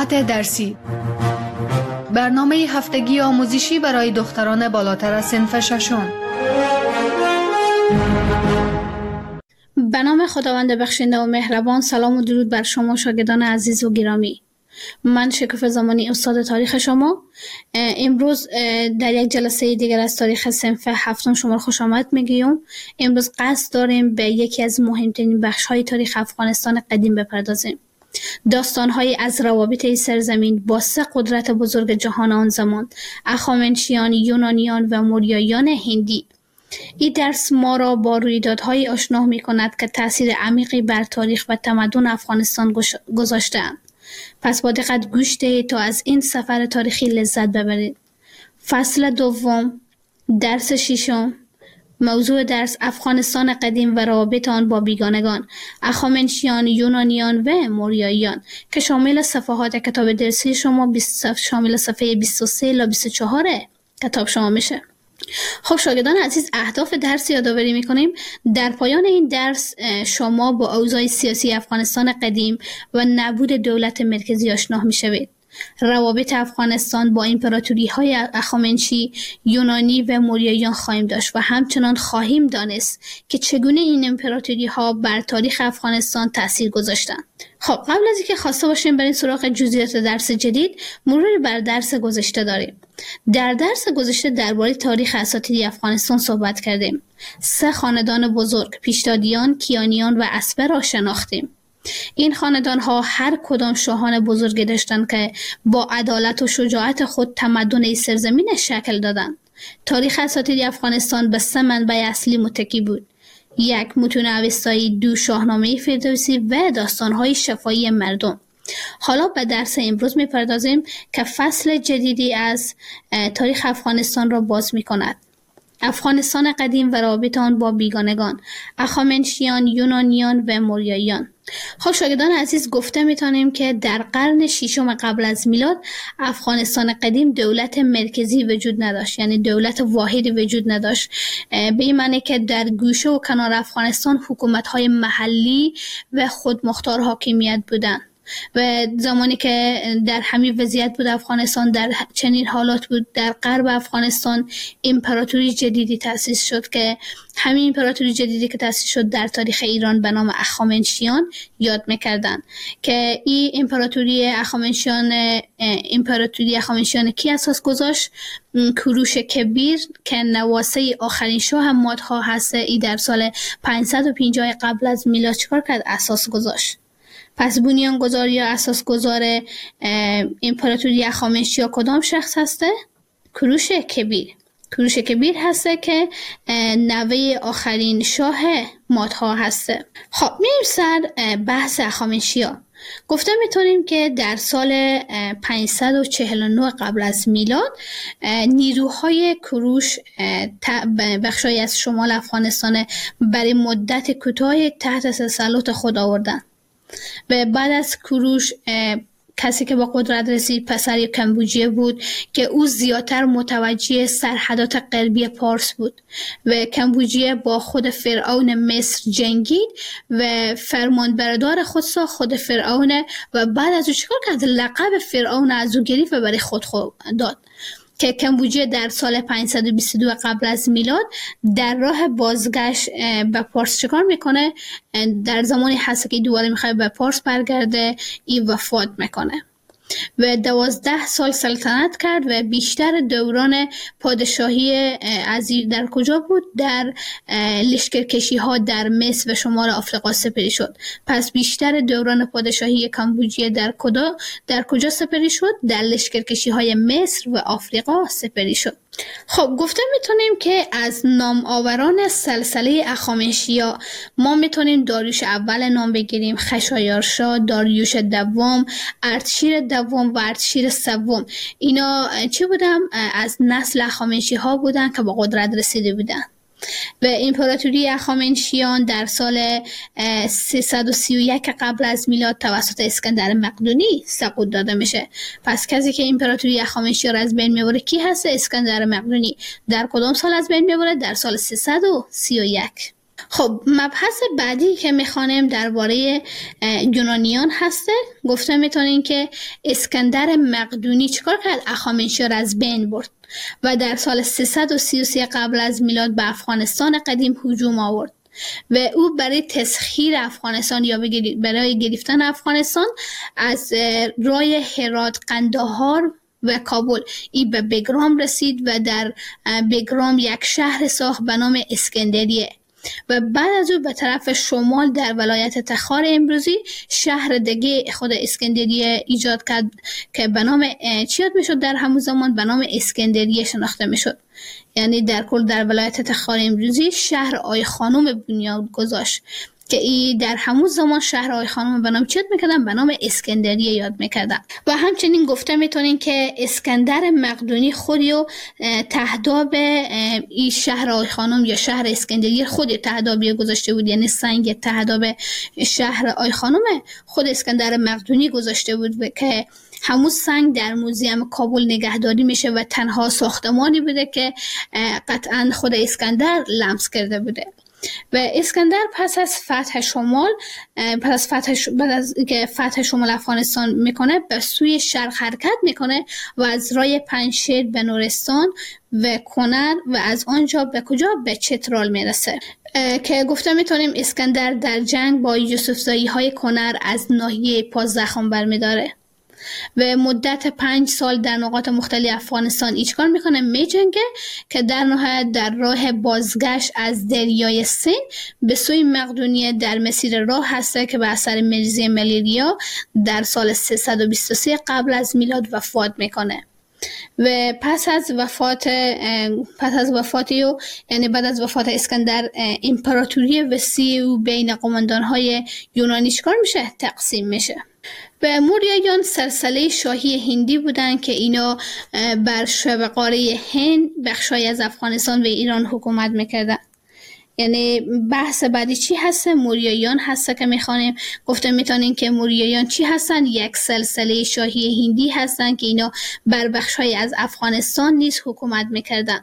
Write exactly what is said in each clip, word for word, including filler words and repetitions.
ساعت درسی، برنامه هفتگی آموزشی برای دختران بالاتر از صنف ششم. به نام خداوند بخشنده و مهربان. سلام و درود بر شما شاگردان عزیز و گرامی. من شکوفه زمانی استاد تاریخ شما. امروز در یک جلسه دیگر از تاریخ صنف هفتم شما خوش آمد میگیم. امروز قصد داریم به یکی از مهمترین بخش‌های تاریخ افغانستان قدیم بپردازیم. داستان‌های از روابط این سرزمین با سه قدرت بزرگ جهان آن زمان، اخامنشیان، یونانیان و موریاییان هندی. این درس ما را با رویدادهای آشنا می‌کند که تأثیر عمیقی بر تاریخ و تمدن افغانستان گذاشته‌اند. پس با دقت گوش دهید تا از این سفر تاریخی لذت ببرید. فصل دوم، درس ششم. موضوع درس افغانستان قدیم و روابط آن با بیگانگان، اخامنشیان، یونانیان و موریاییان که شامل صفحات کتاب درسی شما شامل صفحه بیست و سه الی بیست و چهار کتاب شما میشه. خب شاگردان عزیز، اهداف درس یادآوری میکنیم. در پایان این درس شما با اوضاع سیاسی افغانستان قدیم و نبود دولت مرکزی آشنا میشوید. روابط افغانستان با امپراتوری های اخامنشی، یونانی و موریاییان خواهیم داشت و همچنان خواهیم دانست که چگونه این امپراتوری ها بر تاریخ افغانستان تأثیر گذاشتند. خب قبل از اینکه خواسته باشیم بریم سراغ جزئیات درس جدید، مروری بر درس گذشته داریم. در درس گذشته درباره تاریخ اساطیری افغانستان صحبت کردیم. سه خاندان بزرگ، پیشدادیان، کیانیان و اسبه را شناختیم. این خاندان ها هر کدام شاهان بزرگی داشتند که با عدالت و شجاعت خود تمدن این سرزمین شکل دادند. تاریخ اساطیری افغانستان به سه منبع اصلی متکی بود: یک، متون اوستایی، دو، شاهنامه فردوسی و داستان‌های شفاهی مردم. حالا به درس امروز می‌پردازیم که فصل جدیدی از تاریخ افغانستان را باز می‌کند. افغانستان قدیم و روابط آن با بیگانگان، اخامنشیان، یونانیان و موریاییان. خب شاگردان عزیز، گفته میتونیم که در قرن ششم قبل از میلاد افغانستان قدیم دولت مرکزی وجود نداشت، یعنی دولت واحدی وجود نداشت. به این معنی که در گوشه و کنار افغانستان حکومت‌های محلی و خودمختار حاکمیت بودند. و زمانی که در همین وضعیت بود افغانستان، در چنین حالات بود، در غرب افغانستان امپراتوری جدیدی تأسیس شد که همین امپراتوری جدیدی که تأسیس شد در تاریخ ایران به نام اخامنشیان یاد میکردن. که این امپراتوری اخامنشیان امپراتوری اخامنشیان کی اساس گذاشت؟ کوروش کبیر که نواسه آخرین شاه مادها هست. ای در سال پانصد و پنجاه قبل از میلاد چیکار کرد؟ اساس گذاشت. پس بنیانگذار یا اساسگذار امپراتوری اخامنشی کدام شخص هسته؟ کوروش کبیر. کوروش کبیر هسته که نوه آخرین شاه مادها هسته. خب میریم سر بحث اخامنشی ها. گفته میتونیم که در سال پانصد و چهل و نه قبل از میلاد نیروهای کوروش بخشای از شمال افغانستان برای مدت کوتاه تحت تسلط خود آوردند. و بعد از کوروش کسی که با قدرت رسید پسر کمبوجیه بود که او زیادتر متوجه سرحدات غربی پارس بود و کمبوجیه با خود فرعون مصر جنگید و فرمانبردار خود سا خود فرعون و بعد از او چیکار کرد؟ لقب فرعون از او گرفت و برای خود خود داد. که کمبوجیه در سال پانصد و بیست و دو قبل از میلاد در راه بازگشت به پارس چکار میکنه؟ در زمانی هست که دوباره میخواد به پارس برگرده، این وفات میکنه و دوازده سال سلطنت کرد و بیشتر دوران پادشاهی از در کجا بود؟ در لشکرکشی ها در مصر و شمال آفریقا سپری شد. پس بیشتر دوران پادشاهی کمبوجیه در کجا در کجا سپری شد؟ در لشکرکشی های مصر و آفریقا سپری شد. خب گفته میتونیم که از نام آوران سلسله اخامنشیا ما میتونیم داریوش اول نام بگیریم، خشایارشا، داریوش دوم، اردشیر دوم و اردشیر سوم. اینا چی بودن؟ از نسل اخامنشی ها بودن که با قدرت رسیده بودن. و امپراتوری اخامنشیان در سال سیصد و سی و یک قبل از میلاد توسط اسکندر مقدونی سقوط داده میشه. پس کسی که امپراتوری اخامنشیان را از بین میبره کی هست؟ اسکندر مقدونی. در کدام سال از بین میبره؟ در سال سیصد و سی و یک. خب مبحث بعدی که میخوانیم درباره یونانیان هسته. گفته میتونین که اسکندر مقدونی چیکار کرد؟ اخامنشیان از بین برد و در سال سیصد و سی و سه قبل از میلاد به افغانستان قدیم هجوم آورد و او برای تسخیر افغانستان یا برای گرفتن افغانستان از راه هرات، قندهار و کابل ای به بگرام رسید و در بگرام یک شهر ساخت به نام اسکندریه و بعد از او به طرف شمال در ولایت تخار امروزی شهر دیگه خود اسکندریه ایجاد کرد که به نام چی یاد میشد؟ در همون زمان به نام اسکندریه شناخته میشد. یعنی در کل در ولایت تخار امروزی شهر آی خانم بنیاد گذاشت که ای در همون زمان شهر آی خانم به نام چی یاد میکردن؟ به نام اسکندریه یاد میکردن. و همچنین گفته میتونین که اسکندر مقدونی خودیو تهداب ای شهر آی خانم یا شهر اسکندریه خودی تهدابی گذاشته بود، یعنی سنگ تهداب شهر آی خانم خود اسکندر مقدونی گذاشته بود که همون سنگ در موزیم کابل نگهداری میشه و تنها ساختمانی بوده که قطعا خود اسکندر لمس کرده بوده. و اسکندر پس از فتح شمال پس از فتح ش... بعد از که فتح شمال افغانستان میکنه به سوی شرق حرکت میکنه و از راه پنجشیر به نورستان و کنر و از آنجا به کجا؟ به چترال میرسه که گفته میتونیم اسکندر در جنگ با یوسفزایی های کنر از ناحیه پاس زخم برمیداره و مدت پنج سال در نقاط مختلف افغانستان ایچکار میکنه میجنگه که در نهایت در راه بازگشت از دریای سین به سوی مقدونیه در مسیر راه هسته که به اثر مریضی ملیریا در سال سیصد و بیست و سه قبل از میلاد وفات میکنه. و پس از وفات پس از وفاتی و یعنی بعد از وفات اسکندر امپراتوری وسیع و بین قماندان‌های یونانی چیکار میشه؟ تقسیم میشه. و موریایان سلسله شاهی هندی بودند که اینا بر شبه قاره هند بخشای از افغانستان و ایران حکومت میکردن. یعنی بحث بعدی چی هسته؟ موریایان هسته که میخوانیم. گفته میتونین که موریایان چی هستن؟ یک سلسله شاهی هندی هستن که اینا بر بخشای از افغانستان نیز حکومت میکردن.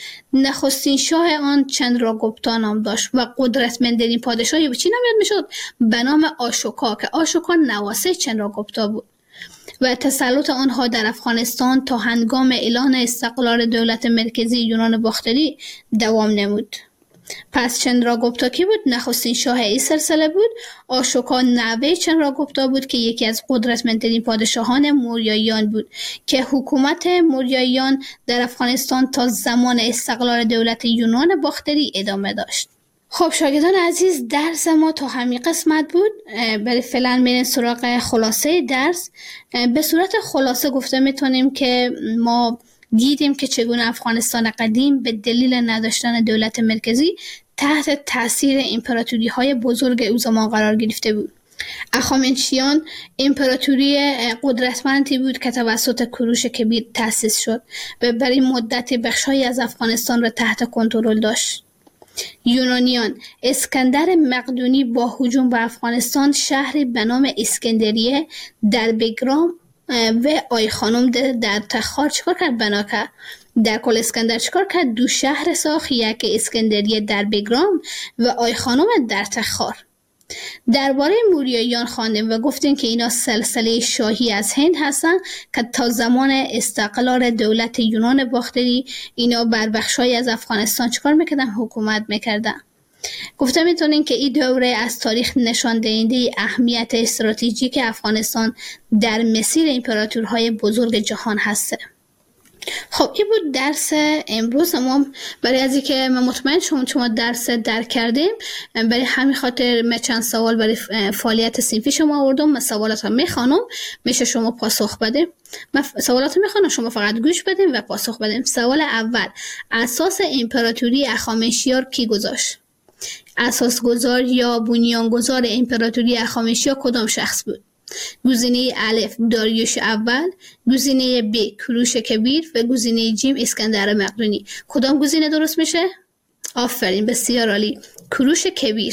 نخستین شاه آن چندراگوپتا نام داشت و قدرتمندترین پادشاهی به چی نام یاد میشد؟ به نام آشوکا که آشوکا نواسه چندراگوپتا بود و تسلط آنها در افغانستان تا هنگام اعلان استقلال دولت مرکزی یونان باختری دوام نمود. پس چندراگوپتا کی بود؟ نخستین شاه این سلسله بود. آشوکا نوه چندراگوپتا بود که یکی از قدرتمندترین پادشاهان موریاییان بود که حکومت موریاییان در افغانستان تا زمان استقلال دولت یونان باختری ادامه داشت. خب شاگردان عزیز، درس ما تا همین قسمت بود. برای فعلا میرین سراغ خلاصه درس. به صورت خلاصه گفته میتونیم که ما دیدیم که چگونه افغانستان قدیم به دلیل نداشتن دولت مرکزی تحت تاثیر امپراتوری های بزرگ او زمان قرار گرفته بود. اخامنشیان امپراتوری قدرتمندی بود که توسط کوروش کبیر تأسیس شد و برای مدت بخش‌هایی از افغانستان را تحت کنترل داشت. یونانیان اسکندر مقدونی با هجوم به افغانستان شهری به نام اسکندریه در بگرام و آی خانم در تخار چکار کرد؟ بنا کرد. در کل اسکندر چکار کرد؟ دو شهر ساخت، یک اسکندریه در بگرام و آی خانم در تخار. درباره موریاییان خواندیم و گفتیم که اینا سلسله شاهی از هند هستن که تا زمان استقلال دولت یونان باختری اینا بر بخشای از افغانستان چکار میکردن؟ حکومت میکردن. گفته میتونین که این دوره از تاریخ نشان دهنده اهمیت استراتژیک افغانستان در مسیر امپراتورهای بزرگ جهان هسته. خب این بود درس امروز ما. برای از اینکه من مطمئن شما شما درس درک کردیم، برای همین خاطر من چند سوال برای فعالیت صنفی شما آوردم. من سوالات رو میخوانم، میشه شما پاسخ بده. من سوالات رو میخوانم، شما فقط گوش بدیم و پاسخ بدیم. سوال اول: اساس امپراتوری اخامنشیار کی گذاشت؟ اساسگذار یا بنیانگذار امپراتوری اخامنشیار کدام شخص بود؟ گزینه الف داریوش اول، گزینه ب کوروش کبیر و گزینه جیم اسکندر مقدونی. کدام گزینه درست میشه؟ آفرین، بسیار عالی، کوروش کبیر.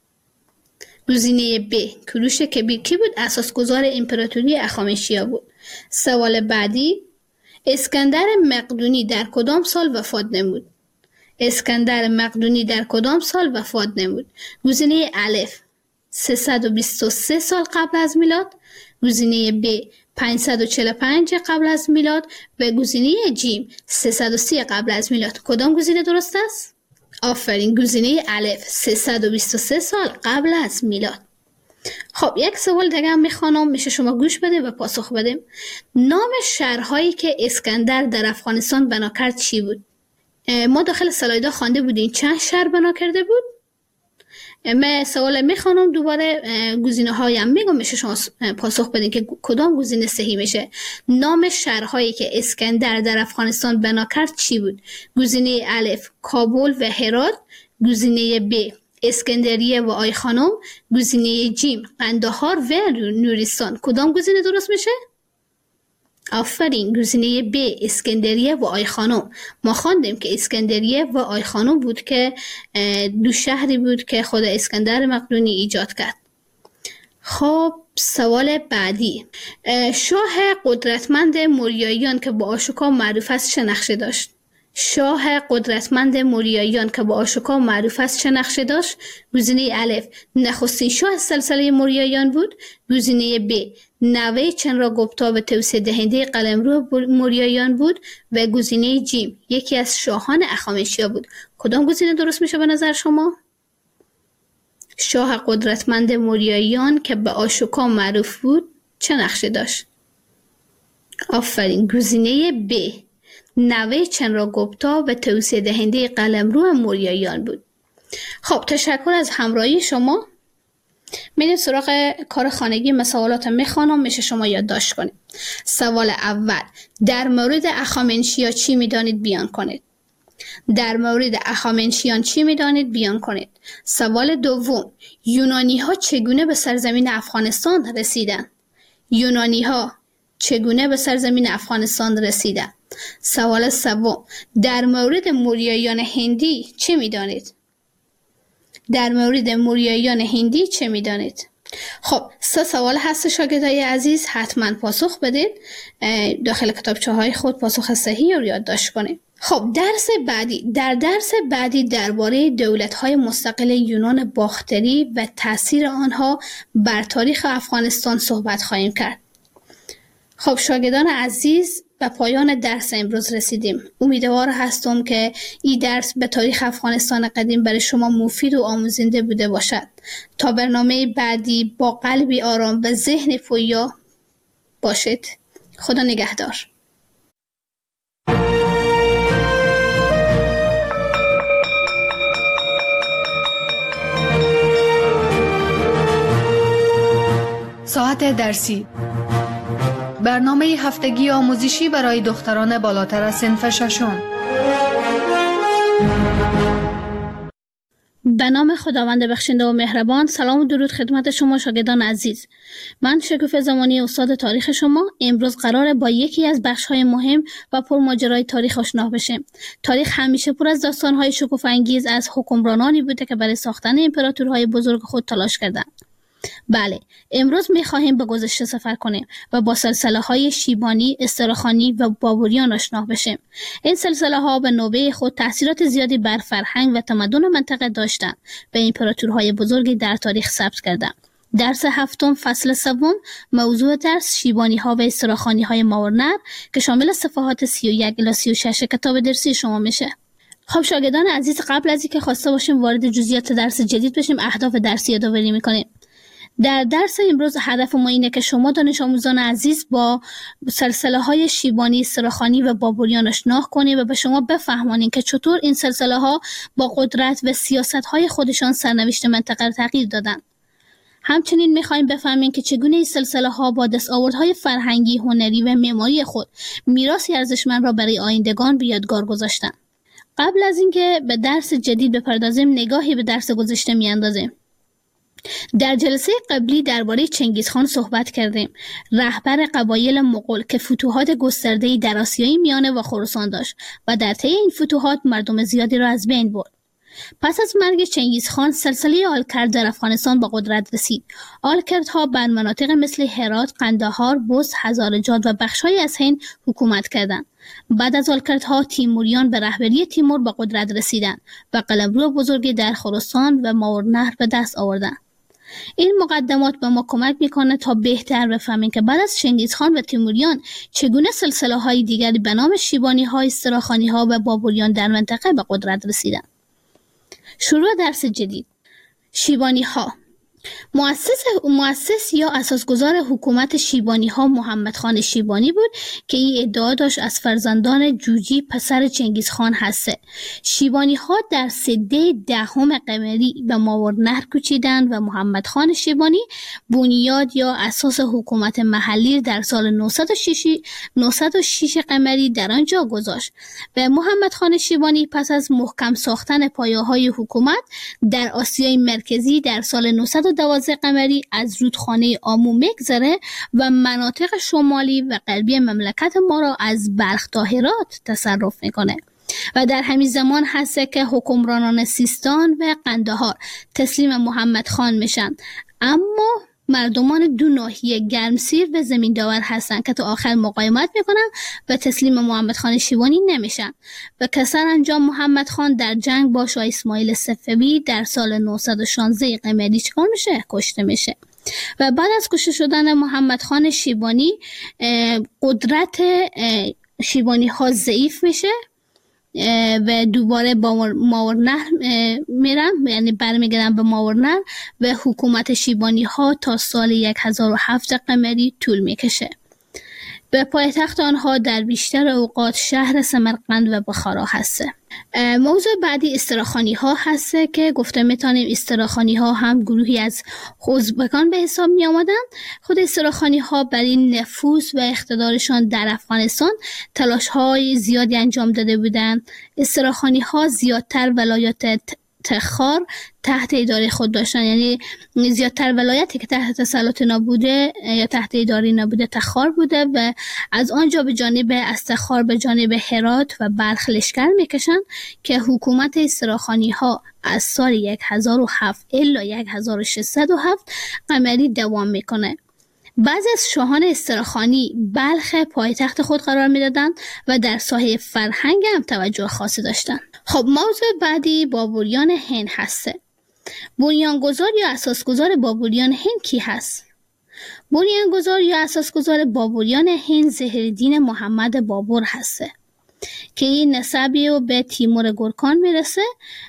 گزینه ب کوروش کبیر کی بود؟ اساسگذار امپراتوری اخامنشیار بود. سوال بعدی: اسکندر مقدونی در کدام سال وفات نمود؟ اسکندر مقدونی در کدام سال وفات نمود؟ گزینه الف سیصد و بیست و سه سال قبل از میلاد، گزینه ب پانصد و چهل و پنج قبل از میلاد و گزینه جیم سیصد و سی قبل از میلاد. کدام گزینه درست است؟ آفرین، گزینه الف سیصد و بیست و سه سال قبل از میلاد. خب یک سوال دیگه هم میخوانم، میشه شما گوش بده و پاسخ بدیم. نام شهرهایی که اسکندر در افغانستان بنا کرد چی بود؟ ما داخل سلایدا خوانده بودیم چند شهر بنا کرده بود؟ من سوال میخوانم دوباره، گزینه هایم میگم، میشه شما پاسخ بدین که کدام گزینه صحیح میشه. نام شهرهایی که اسکندر در افغانستان بنا کرد چی بود؟ گزینه الف کابل و هرات، گزینه ب اسکندریه و آی خانم، گزینه جیم قندهار و نورستان. کدام گزینه درست میشه؟ آفرین، گزینه ب اسکندریه و آی خانم. ما خواندیم که اسکندریه و آی خانم بود که دو شهری بود که خود اسکندر مقدونی ایجاد کرد. خب سوال بعدی، شاه قدرتمند موریاییان که با آشوکا معروف است چه نقشه داشت؟ شاه قدرتمند موریاییان که با آشوکا معروف است چه نقشه داشت؟ گزینه الف نخستین شاه سلسله موریاییان بود، گزینه ب نوه چندراگوپتا و توسعه دهنده قلمرو موریاییان بود و گزینه جیم یکی از شاهان اخامنشیا بود. کدام گزینه درست میشه به نظر شما؟ شاه قدرتمند موریاییان که به آشوکا معروف بود چه نقشه داشت؟ آفرین، گزینه ب نوه چندراگوپتا و توسعه دهنده قلمرو موریاییان بود. خب تشکر از همراهی شما. میریم سراغ کار خانگی. مسئولات میخوانم، میشه شما یادداشت کنید. سوال اول، در مورد اخامنشیا چی میدانید بیان کنید؟ در مورد اخامنشیان چی میدانید بیان کنید؟ سوال دوم، یونانی ها چگونه به سرزمین افغانستان رسیدند؟ یونانی ها چگونه به سرزمین افغانستان رسیدند؟ سوال سوم، در مورد موریاییان هندی چه میدانید؟ در مورد موریاییان هندی چه میدانید؟ خب سه سوال هست شاگردای عزیز، حتما پاسخ بدید. داخل کتابچه های خود پاسخ صحیح رو یادداشت کنید. خب درس بعدی، در درس بعدی درباره دولت‌های مستقل یونان باختری و تاثیر آنها بر تاریخ افغانستان صحبت خواهیم کرد. خب شاگردان عزیز، به پایان درس امروز رسیدیم. امیدوار هستم که این درس به تاریخ افغانستان قدیم برای شما مفید و آموزنده بوده باشد. تا برنامه بعدی با قلبی آرام و ذهن پویا باشید. خدا نگهدار. ساعت درسی، برنامه هفتگی آموزشی برای دختران بالاتر از صنف ششم. به نام خداوند بخشنده و مهربان. سلام و درود خدمت شما شاگردان عزیز. من شکوفه زمانی استاد تاریخ شما. امروز قراره با یکی از بخش‌های مهم و پرماجرای تاریخ آشنا بشیم. تاریخ همیشه پر از داستان‌های شکوفه انگیز از حکمرانانی بوده که برای ساختن امپراتورهای بزرگ خود تلاش کردند. بله، امروز می‌خواهیم به گذشته سفر کنیم و با سلسله‌های شیبانی، استرخانی و بابوریان آشنا بشیم. این سلسله‌ها به نوبه خود تأثیرات زیادی بر فرهنگ و تمدن منطقه داشتند و امپراتورهای بزرگی در تاریخ ثبت کردند. درس هفتم فصل سوم، موضوع درس شیبانی‌ها و استرخانی‌های ماورنر که شامل صفحات سی و یک الی سی و شش کتاب درسی شما میشه. خب شاگردان عزیز، قبل از اینکه خواسته باشیم وارد جزئیات درس جدید بشیم، اهداف درسی یادآوری می‌کنیم. در درس امروز هدف ما اینه که شما دانش آموزان عزیز با سلسله های شیبانی، استرخانی و بابوریان آشنا کنید و به شما بفهمانید که چطور این سلسله ها با قدرت و سیاست های خودشان سرنوشت منطقه را تغییر دادن. همچنین میخوایم بفهمیم که چگونه این سلسله ها با دستاوردهای فرهنگی، هنری و معماری خود میراثی ارزشمند را برای آیندگان به یادگار گذاشتند. قبل از اینکه به درس جدید بپردازیم، نگاهی به درس گذشته میاندازیم. در جلسه قبلی درباره چنگیزخان صحبت کردیم، رهبر قبایل مغول که فتوحات گسترده‌ای در آسیای میانه و خراسان داشت و در طی این فتوحات مردم زیادی را از بین برد. پس از مرگ چنگیزخان، سلسله آلکرد در افغانستان به قدرت رسید. آلکردها بر مناطق مثل هرات، قندهار، بست، هزارجات و بخش‌هایی از هند حکومت کردند. بعد از آلکردها تیموریان به رهبری تیمور به قدرت رسیدند و قلمرو بزرگی در خراسان و ماوراءالنهر به دست آوردند. این مقدمات به ما کمک میکنه تا بهتر بفهمیم که بعد از چنگیزخان و تیموریان چگونه سلسله های دیگری به نام شیبانی ها، استراخانی ها و بابوریان در منطقه به قدرت رسیدند. شروع درس جدید. شیبانی ها. مؤسس مؤسس یا اساسگذار حکومت شیبانی ها محمد خان شیبانی بود که این ادعا داشت از فرزندان جوجی پسر چنگیزخان هسته. شیبانی ها در سده دهم قمری به ماوراءالنهر کوچیدند و محمد خان شیبانی بنیاد یا اساس حکومت محلی در سال نهصد و شش قمری در آنجا گذاشت و محمد خان شیبانی پس از محکم ساختن پایه‌های حکومت در آسیای مرکزی در سال نهصد و دوازده قمری از رودخانه آمو میگذره و مناطق شمالی و غربی مملکت ما را از بلخ تا هرات تصرف میکنه و در همین زمان هست که حکمرانان سیستان و قندهار تسلیم محمد خان میشن، اما مردمان دو ناحیه گرمسیر و زمین داور هستند که تا آخر مقاومت میکنن و تسلیم محمد خان شیبانی نمیشن و کسر انجام محمد خان در جنگ با شاه اسماعیل صفوی در سال نهصد و شانزده قمری چکار میشه؟ کشته میشه. و بعد از کشته شدن محمد خان شیبانی قدرت شیبانی ها ضعیف میشه و دوباره با ماوراءالنهر میرن، یعنی برمیگردن به ماوراءالنهر و حکومت شیبانی ها تا سال هزار و هفت قمری طول میکشه. به پایتخت آنها در بیشتر اوقات شهر سمرقند و بخارا هسته. موضوع بعدی استراخانی ها هسته که گفته میتونیم استراخانی ها هم گروهی از ازبکان به حساب می آمدن. خود استراخانی ها برای نفوذ و اقتدارشان در افغانستان تلاش های زیادی انجام داده بودند. استراخانی ها زیادتر ولایات تخار تحت اداره خود داشتن، یعنی زیادتر ولایتی که تحت تسلط نبوده یا تحت اداره نبوده تخار بوده و از آنجا به جانب از تخار به جانب هرات و بلخ لشکر میکشن که حکومت استراخانی ها از سال هزار و هفت الی هزار و ششصد و هفت قمری دوام میکنه. بعضی از شاهان استراخانی بلخ پایتخت خود قرار میدادند و در ساحه فرهنگ هم توجه خاصی داشتند. خب موضوع بعدی بابوریان هند هسته. بنیانگذار یا اساسگذار بابوریان هند کی هست؟ بنیانگذار یا اساسگذار بابوریان هند ظهیرالدین محمد بابر هسته که این نسبی رو به تیمور گورکان میرسه.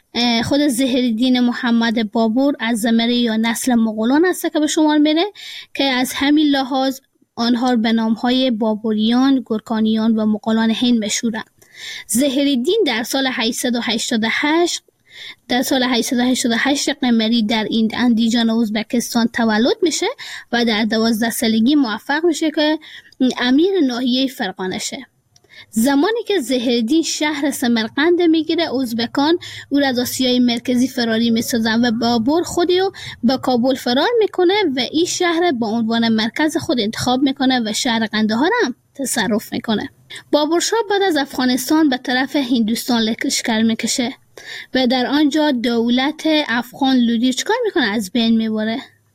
خود ظهیرالدین محمد بابر از زمره یا نسل مغولان هسته که به شمار میره که از همین لحاظ آنها به نامهای بابوریان، گورکانیان و مغولان هند مشهورند. ظهیرالدین در سال هشتصد و هشتاد و هشت در سال هشتصد و هشتاد و هشت قمری در این اندیجان ازبکستان تولد میشه و در دوازده سالگی موفق میشه که امیر ناحیه فرغانه شه. زمانی که ظهیرالدین شهر سمرقند میگیره، ازبکان او را از آسیای مرکزی فراری میسازن و بابر خودی رو به کابل فرار میکنه و این شهر با عنوان مرکز خود انتخاب میکنه و شهر قندهار هم تصرف میکنه. بابر شاه بعد از افغانستان به طرف هندوستان لشکر میکشه و در آنجا دولت افغان لودی چکار میکنه؟ از بین میبره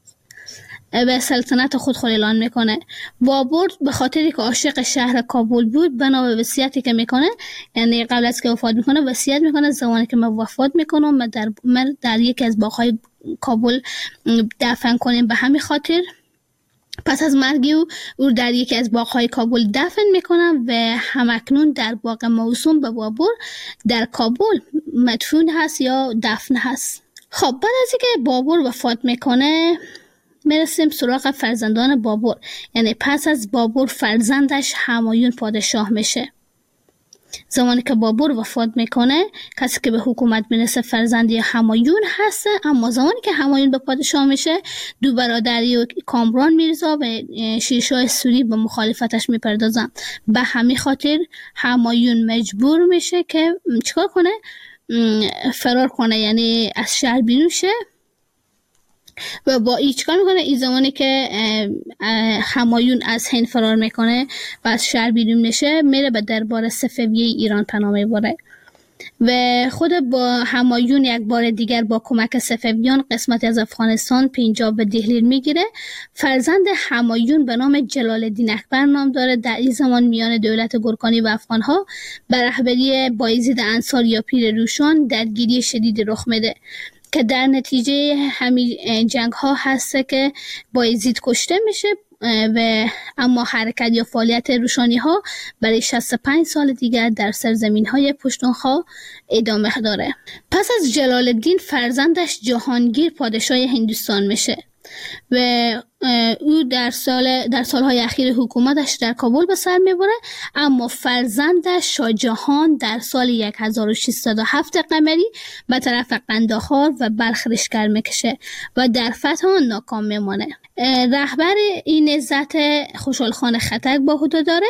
و سلطنت خود خود اعلان میکنه. بابر به خاطری که عاشق شهر کابل بود بنا به وصیتی که میکنه، یعنی قبل از که وفات میکنه وصیت میکنه زمانی که من وفات میکنم و در من در یکی از باغ‌های کابل دفن کنیم. به همین خاطر پس از مرگ او او در یکی از باغ‌های کابل دفن میکنم و همکنون در باغ موسوم به بابر در کابل مدفون هست یا دفن هست. خب بعد از اینکه بابر وفات میکنه میرسیم سراغ فرزندان بابر، یعنی پس از بابر فرزندش همایون پادشاه میشه. زمانی که بابر وفات میکنه کسی که به حکومت میرسه فرزندی همایون هسته، اما زمانی که همایون به پادشاه میشه دو برادری و کامران میرزا و شیرشاه سوری به مخالفتش میپردازن. به همین خاطر همایون مجبور میشه که چیکار کنه؟ فرار کنه، یعنی از شهر بیرون شه و با این چیکار میکنه؟ این زمانی که همایون از هند فرار میکنه و از شهر بیرون میشه میره به دربار صفوی ایران پناه میبره و خود با همایون یک بار دیگر با کمک صفویان قسمتی از افغانستان، پنجاب و دهلی میگیره. فرزند همایون به نام جلال الدین اکبر نام داره. در این زمان میان دولت گورکانی و افغانها به رهبری بایزید انصار یا پیر روشن درگیری شدید رخ میده که در نتیجه همین جنگ ها هست که بایزید کشته میشه و اما حرکت یا فعالیت روشانی ها برای شصت و پنج سال دیگر در سرزمین های پشتونخوا ادامه داره. پس از جلال الدین فرزندش جهانگیر پادشاه هندوستان میشه و او در سال در سالهای اخیر حکومتش در کابل به سر میبره، اما فرزندش شاه جهان در سال هزار و ششصد و هفت قمری به طرف قندهار و بلخ لشکر میکشه و در فتح آن ناکام میمانه. رهبر این نهضت خوشحال خان خټک با عهده داره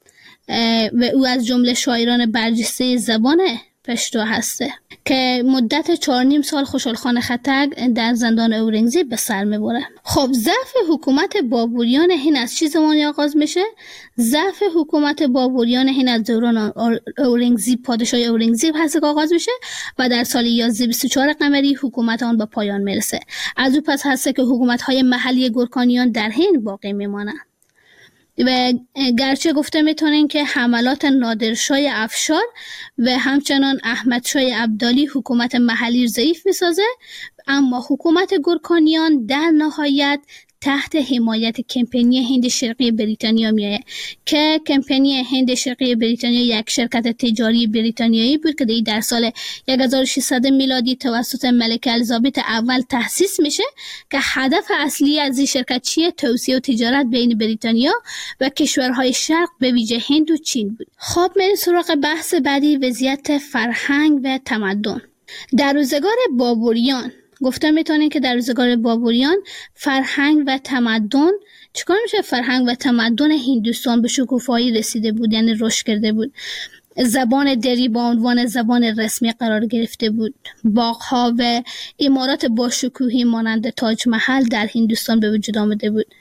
و او از جمله شاعران برجسته زبان پشتو هسته که مدت چهار نیم سال خوشحال خان خټک در زندان اورنگزیب به سر میبره. خب ضعف حکومت بابوریان هند از چه زمانی آغاز میشه؟ ضعف حکومت بابوریان هند از دوران اورنگزیب، پادشاه اورنگزیب هست که آغاز میشه و در سال یازده بیست و چهار قمری حکومت آن به پایان میرسه. از او پس هست که حکومت های محلی گورکانیان در هند باقی میمانند و گرچه گفته میتونین که حملات نادرشاه افشار و همچنان احمدشاه ابدالی حکومت محلی ضعیف میسازه، اما حکومت گورکانیان در نهایت تحت حمایت کمپانی هند شرقی بریتانیا میایه که کمپانی هند شرقی بریتانیا یک شرکت تجاری بریتانیایی بود که در سال هزار و ششصد میلادی توسط ملکه الیزابت اول تأسیس میشه که هدف اصلی از این شرکت چیه؟ توسعه و تجارت بین بریتانیا و کشورهای شرق به ویژه هند و چین بود. خب میریم سراغ بحث بعدی، وضعیت فرهنگ و تمدن. در روزگار بابوریان گفته میتونین که در روزگار بابوریان فرهنگ و تمدن چیکار میشه؟ فرهنگ و تمدن هندوستان به شکوفایی رسیده بود، یعنی رشد کرده بود. زبان دری با عنوان زبان رسمی قرار گرفته بود. باغ‌ها و عمارات با شکوهی مانند تاج محل در هندوستان به وجود آمده بود.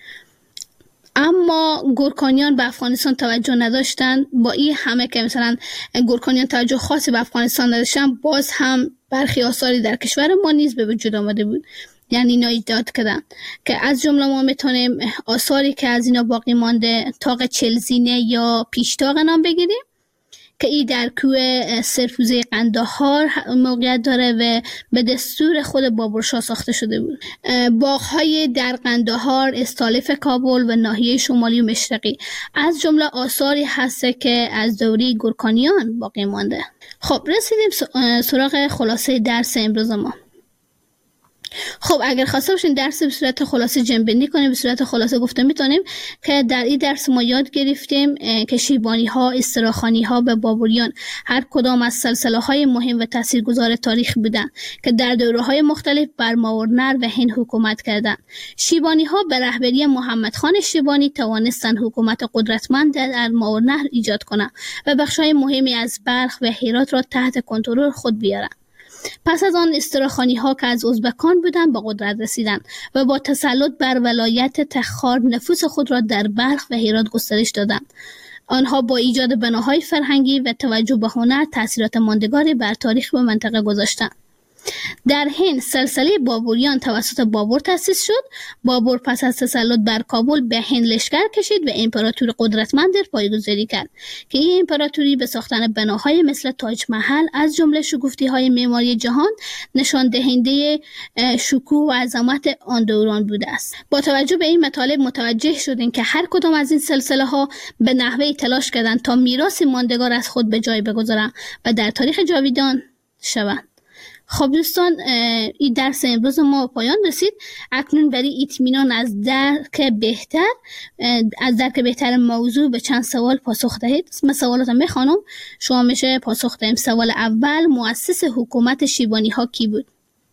اما گورکانیان به افغانستان توجه نداشتند. با این همه که مثلا گورکانیان توجه خاصی به افغانستان نداشتن، باز هم برخی آثاری در کشور ما نیز به وجود آمده بود، یعنی اینا ایجاد کردن که از جمله ما میتونیم آثاری که از اینا باقی مانده طاق چلزینه یا پیشتاق نام بگیریم که ای در کوه سرفوزه قندهار موقعیت داره و به دستور خود بابرشاه ساخته شده بود. باغ‌های در قندهار، استالف کابل و ناحیه شمالی و مشرقی از جمله آثاری هست که از دوره گورکانیان باقی مانده. خب رسیدیم سراغ خلاصه درس امروز ما. خب اگر خواسته باشین درس به صورت خلاصه جمع‌بندی کنیم، به صورت خلاصه گفته میتونیم که در این درس ما یاد گرفتیم که شیبانی ها، استراخانی ها به بابوریان هر کدام از سلسله های مهم و تاثیرگذار تاریخ بودند که در دوره های مختلف بر ماورنر و هند حکومت کردند. شیبانی ها به رهبری محمد خان شیبانی توانستند حکومت قدرتمند در ماورنر ایجاد کنند و بخش‌های مهمی از بلخ و هرات را تحت کنترل خود بیارند. پس از آن استراخانی ها که از ازبکان بودند به قدرت رسیدند و با تسلط بر ولایت تخار نفوذ خود را در بلخ و هرات گسترش دادند. آنها با ایجاد بناهای فرهنگی و توجه به هنر تأثیرات ماندگاری بر تاریخ و منطقه گذاشتند. در هند سلسله بابوریان توسط بابر تأسیس شد. بابر پس از تسلط بر کابل به هند لشکر کشید و امپراتوری قدرتمند پایه‌گذاری کرد که این امپراتوری به ساختن بناهای مثل تاج محل از جمله شگفتی‌های معماری جهان نشان دهنده شکوه و عظمت آن دوران بوده است. با توجه به این مطالب متوجه شدیم که هر کدام از این سلسله ها به نحوی تلاش کردند تا میراث ماندگار از خود به جای بگذارند و در تاریخ جاویدان شوند. خب دوستان، این درس امروز ما پایان رسید. اکنون برای اطمینان از درک بهتر از درک بهتر موضوع به چند سوال پاسخ دهید. من سوالاتم میخوانم، شما میشه پاسخ دهیم. سوال اول، مؤسس حکومت شیبانی ها کی بود؟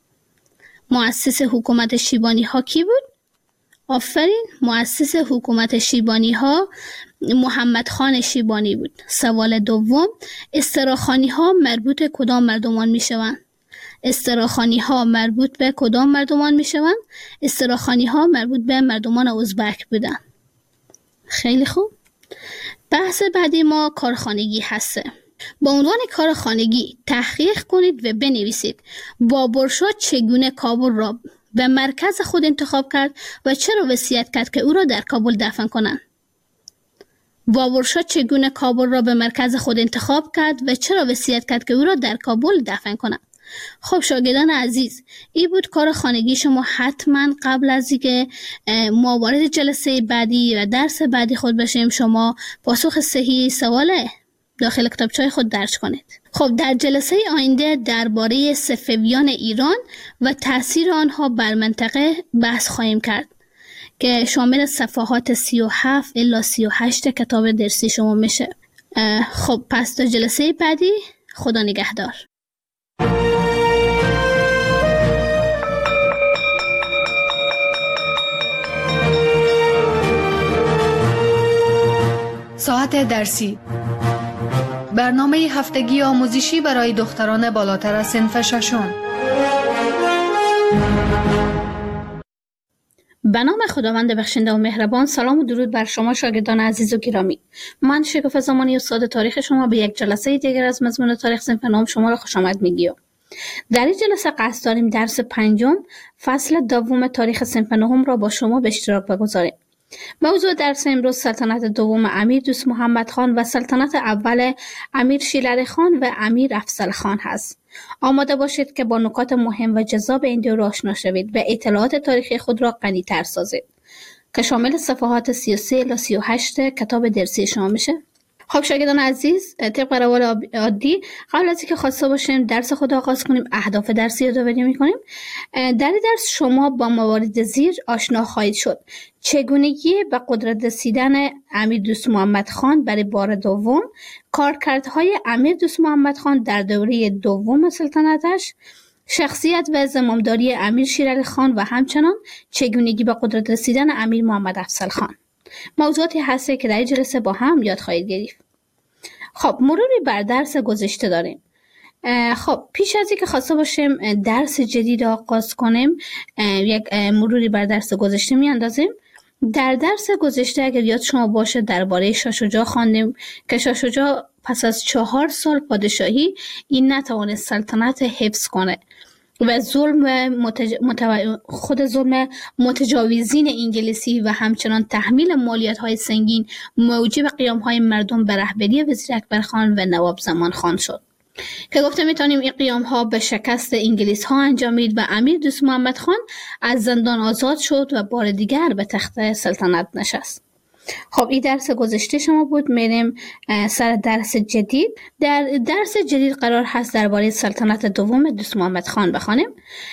مؤسس حکومت شیبانی ها کی بود؟ آفرین، مؤسس حکومت شیبانی ها محمد خان شیبانی بود. سوال دوم، استراخانی ها مربوط کدام مردمان میشوند؟ استراخانی ها مربوط به کدام مردمان می شوند؟ استراخانی ها مربوط به مردمان ازبک بودن. خیلی خوب. بحث بعدی ما کارخانگی هسته. با عنوان کار خانگی تحقیق کنید و بنویسید بابرشاه چگونه کابل را به مرکز خود انتخاب کرد و چرا وصیت کرد که او را در کابل دفن کنند. بابرشاه چگونه کابل را به مرکز خود انتخاب کرد و چرا وصیت کرد که او را در کابل دفن کنند. خب شاگردان عزیز، این بود کار خانگی شما. حتما قبل از اینکه ما وارد جلسه بعدی و درس بعدی خود بشیم شما پاسخ صحیح سوال داخل کتابچه‌های خود درج کنید. خب در جلسه آینده درباره صفویان ایران و تاثیر آنها بر منطقه بحث خواهیم کرد که شامل صفحات سی و هفت الی سی و هشت کتاب درسی شما میشه. خب پس تا جلسه بعدی، خدا نگهدار. ساعت درسی، برنامه هفتگی آموزشی برای دختران بالاتر از صنف ششم. به نام خداوند بخشنده و مهربان. سلام و درود بر شما شاگردان عزیز و گرامی. من شکوفه زمانی استاد تاریخ شما به یک جلسه دیگر از مضمون تاریخ صنف نهم شما را خوش آمد میگیم. در این جلسه قصد داریم درس پنجم فصل دوم تاریخ صنف نهم را با شما به اشتراک بگذاریم. موضوع درس امروز سلطنت دوم امیر دوست محمد خان و سلطنت اول امیر شیرعلی خان و امیر افضل خان هست. آماده باشید که با نکات مهم و جذاب این دو را آشنا شوید و اطلاعات تاریخی خود را غنی‌تر سازید که شامل صفحات سی و سه الی سی و هشت کتاب درسی شما میشه. خب شاگردان عزیز، طبق روال عادی قبل از اینکه خواسته باشیم درس خود آغاز کنیم اهداف درسی یادآوری می‌کنیم. در این درس شما با موارد زیر آشنا خواهید شد: چگونگی به قدرت رسیدن امیر دوست محمد خان برای بار دوم، کارکردهای امیر دوست محمد خان در دوره دوم سلطنتش، شخصیت و زمامداری امیر شیرعلی خان و همچنان چگونگی به قدرت رسیدن امیر محمد افضل خان. موضوعاتی هسته که در این جلسه با هم یاد خواهید گرفت. خب مروری بر درس گذشته داریم. خب پیش از اینکه خواسته باشیم درس جدید آغاز کنیم یک مروری بر درس گذشته میاندازیم. در درس گذشته اگر یاد شما باشه درباره شاه شجاع خواندیم که شاه شجاع پس از چهار سال پادشاهی این نتوانست سلطنت حفظ کنه و ظلم متج... متو... خود ظلم متجاوزین انگلیسی و همچنان تحمیل مالیات های سنگین موجب قیام های مردم به رهبری وزیر اکبر خان و نواب زمان خان شد که گفته میتونیم این قیام ها به شکست انگلیس ها انجامید و امیر دوست محمد خان از زندان آزاد شد و بار دیگر به تخت سلطنت نشست. خب این درس گذشته شما بود. میریم سر درس جدید. در درس جدید قرار هست درباره سلطنت دوم دوست محمد خان بخوانیم.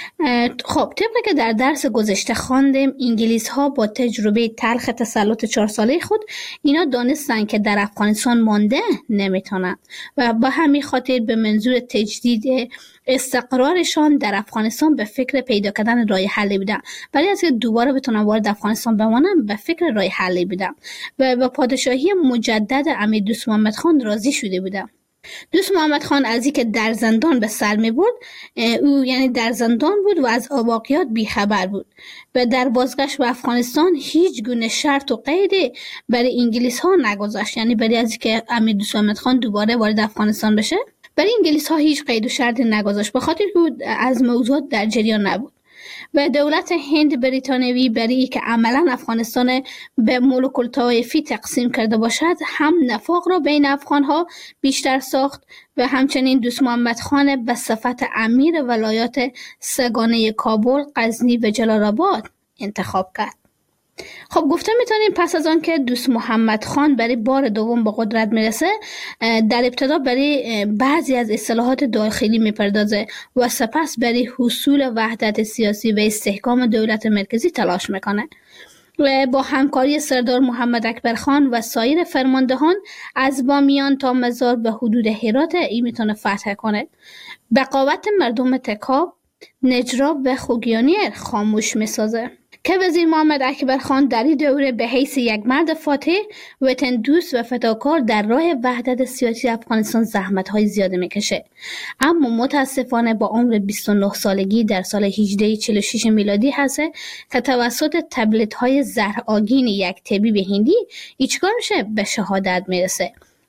خب طبق که در درس گذشته خواندیم انگلیس ها با تجربه تلخ تسلط چهار ساله خود اینا دانستن که در افغانستان مانده نمیتونن و با همین خاطر به منظور تجدید استقرارشان در افغانستان به فکر پیدا کردن راه حلی بودن. برای از که دوباره بتونن وارد افغانستان بمانن به فکر راه حلی بودن و با پادشاهی مجدد امیر دوست محمد خان راضی شده بودن. دوست محمد خان از اینکه در زندان به سر می برد، او یعنی در زندان بود و از واقعیات بیخبر بود و در بازگشت به افغانستان هیچ گونه شرط و قیدی برای انگلیس ها نگذاشت، یعنی برای از اینکه امیر دوست محمد خان دوباره وارد افغانستان بشه برای انگلیس ها هیچ قید و شرطی نگذاشت، به خاطر که از موضوعات در جریان نبود و دولت هند بریتانیایی برای که عملا افغانستان به ملوک الطوایفی تقسیم کرده باشد هم نفاق را بین افغان ها بیشتر ساخت و همچنین دوست محمد خان به صفت امیر ولایات سگانه کابل، غزنی و جلال آباد انتخاب کرد. خب گفته میتونیم پس از آن که دوست محمد خان برای بار دوم به قدرت میرسه در ابتدا برای بعضی از اصلاحات داخلی میپردازه و سپس برای حصول وحدت سیاسی و استحکام دولت مرکزی تلاش میکنه و با همکاری سردار محمد اکبر خان و سایر فرماندهان از بامیان تا مزار به حدود هرات ای میتونه فتح کنه. بقاوت مردم تکاب، نجراب و خوگیانی خاموش میسازه که وزیر محمد اکبر خان در این دوره به حیث یک مرد فاتح، وطن دوست و فداکار در راه وحدت سیاسی افغانستان زحمت‌های زیاده میکشه، اما متاسفانه با عمر بیست و نه سالگی در سال هجده چهل و شش میلادی هست که توسط تبلیت‌های زهرآگین یک طبیب هندی ایچکار میشه به شهادت میرسه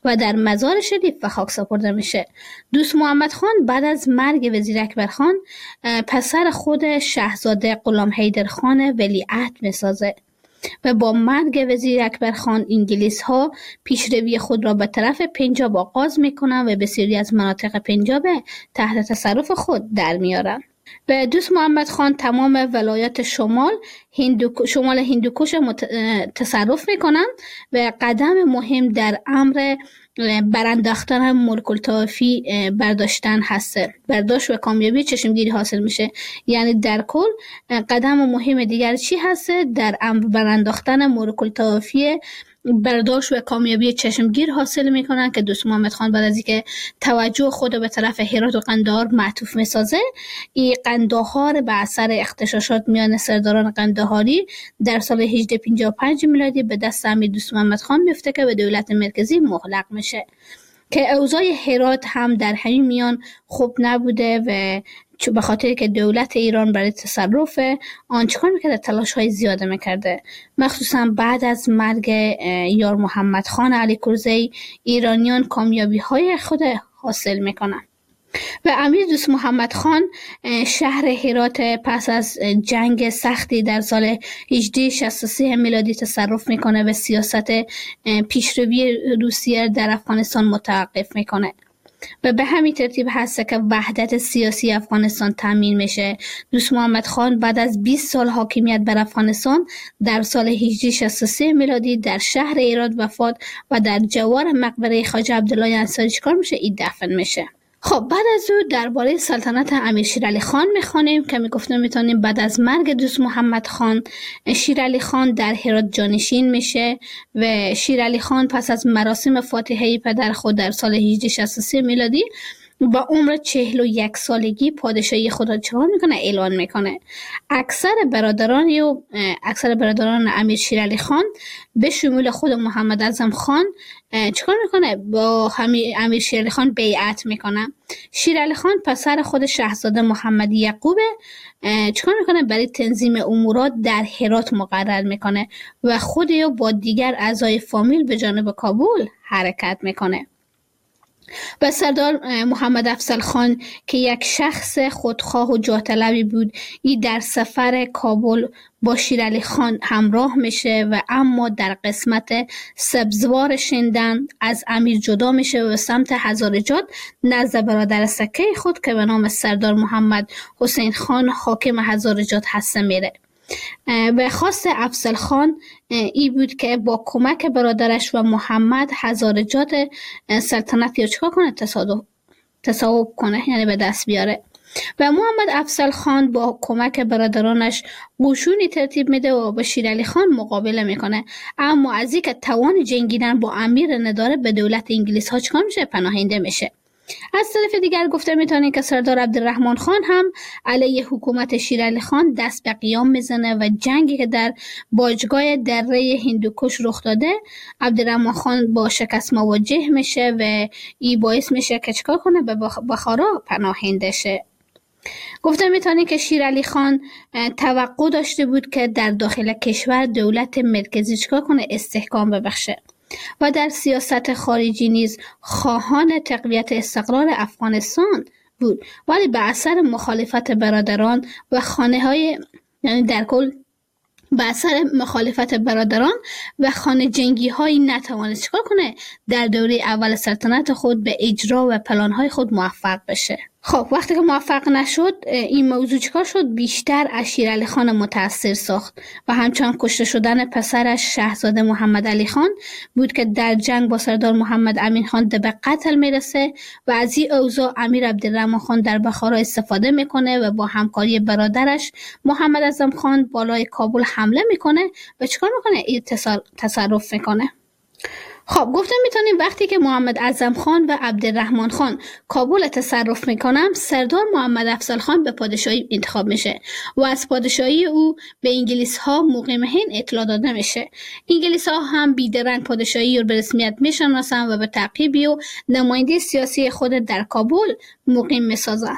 و در مزار شریف به خاک سپرده میشه. دوست محمد خان بعد از مرگ وزیر اکبر خان پسر خود شاهزاده غلام حیدر خان ولیعهد میسازه و با مرگ وزیر اکبر خان انگلیس ها پیشروی خود را به طرف پنجاب آغاز میکنن و بسیاری از مناطق پنجاب تحت تصرف خود در میارن. و دوست محمد خان تمام ولایات شمال هندو شمال هندوکش مت... تصرف میکنن و قدم مهم در امر برانداختن ملک الطوایفی برداشتن هسته. برداشت و کامیابی چشمگیری حاصل میشه. یعنی در کل قدم مهم دیگر چی هسته؟ در امر برانداختن ملک الطوایفی برداشت و کامیابی چشمگیر حاصل میکنن که دوست محمد خان بعد از اینکه توجه خود به طرف هرات و قندهار معطوف میسازه، این قندهار به اثر اغتشاشات میان سرداران قندهاری در سال هجده پنجاه و پنج میلادی به دست امیر دوست محمد خان میفته که به دولت مرکزی مغلق میشه که اوضاع هرات هم در همین میان خوب نبوده و به خاطر که دولت ایران برای تصرف آن چکار میکرده؟ تلاش های زیاده میکرده. مخصوصا بعد از مرگ یار محمد خان علی کرزی ایرانیان کامیابی های خود حاصل میکنن و امیر دوست محمد خان شهر هرات پس از جنگ سختی در سال هجده شصت و سه میلادی تصرف میکنه و سیاست پیشروی روسیه در افغانستان متوقف میکنه و به همین ترتیب هست که وحدت سیاسی افغانستان تامین میشه. دوست محمد خان بعد از بیست سال حاکمیت بر افغانستان در سال هجده شصت و سه میلادی در شهر هرات وفات و در جوار مقبره خواجه عبدالله انصاری چیکار میشه؟ این دفن میشه. خب بعد از او درباره سلطنت امیر شیرعلی خان میخوانیم که میگفتیم میتونیم بعد از مرگ دوست محمد خان شیرعلی خان در هرات جانشین میشه و شیرعلی خان پس از مراسم فاتحه پدر خود در سال هجده شصت و سه میلادی با عمر چهل و یک سالگی پادشاهی خود را چکار میکنه؟ اعلان میکنه. اکثر برادران و اکثر برادران امیر شیرعلی خان به شمول خود محمد اعظم خان چکار میکنه؟ با امیر شیرعلی خان بیعت میکنه. شیرعلی خان پسر خود شاهزاده محمد یعقوب چکار میکنه؟ برای تنظیم امورات در هرات مقرر میکنه و خود یا با دیگر اعضای فامیل به جانب کابل حرکت میکنه. و سردار محمد افضل خان که یک شخص خودخواه و جاه طلبی بود، این در سفر کابل با شیرعلی خان همراه میشه و اما در قسمت سبزوار شندن از امیر جدا میشه و سمت هزارجات نزد برادر سکه خود که به نام سردار محمد حسین خان حاکم هزارجات هسته میره. و خواست افضل خان ای بود که با کمک برادرش و محمد هزارجات سلطنت یا چکار کنه؟ تصاحب کنه، یعنی به دست بیاره. و محمد افضل خان با کمک برادرانش قشونی ترتیب میده و با شیرعلی خان مقابله میکنه، اما از اینکه توان جنگیدن با امیر نداره به دولت انگلیس ها چکار میشه؟ پناهنده میشه. از طرف دیگر گفته میتونیم که سردار عبدالرحمن خان هم علیه حکومت شیرعلی خان دست به قیام میزنه و جنگی که در باجگاه دره هندوکش رخ داده عبدالرحمن خان با شکست مواجه میشه و این باعث میشه که چکار کنه؟ به بخارا پناهنده شه. گفته میتونیم که شیرعلی خان توقع داشته بود که در داخل کشور دولت مرکزی چکار کنه؟ استحکام ببخشه و در سیاست خارجی نیز خواهان تقویت استقرار افغانستان بود، ولی به اثر مخالفت برادران و خانه های یعنی در کل به اثر مخالفت برادران و خانه جنگی های نتوانست چکار کنه؟ در دوره اول سلطنت خود به اجرا و پلان های خود موفق بشه. خب وقتی که موفق نشد این موضوع چکار شد؟ بیشتر از شیرعلی خان متاثر ساخت و همچنان کشته شدن پسرش شاهزاده محمد علی خان بود که در جنگ با سردار محمد امین خان به قتل میرسه و از این اوضاع امیر عبدالرحمن خان در بخارا استفاده میکنه و با همکاری برادرش محمد اعظم خان بالای کابل حمله میکنه و چکار میکنه؟ این تصرف میکنه. خب گفتم میتونیم وقتی که محمد اعظم خان و عبدالرحمن خان کابل تصرف میکنم، سردار محمد افضل خان به پادشاهی انتخاب میشه و از پادشاهی او به انگلیس ها مقیم هند اطلاع داده میشه. انگلیس ها هم بیدرنگ پادشاهی رو به رسمیت میشناسن و به تعقیبی و نماینده سیاسی خود در کابل مقیم میسازن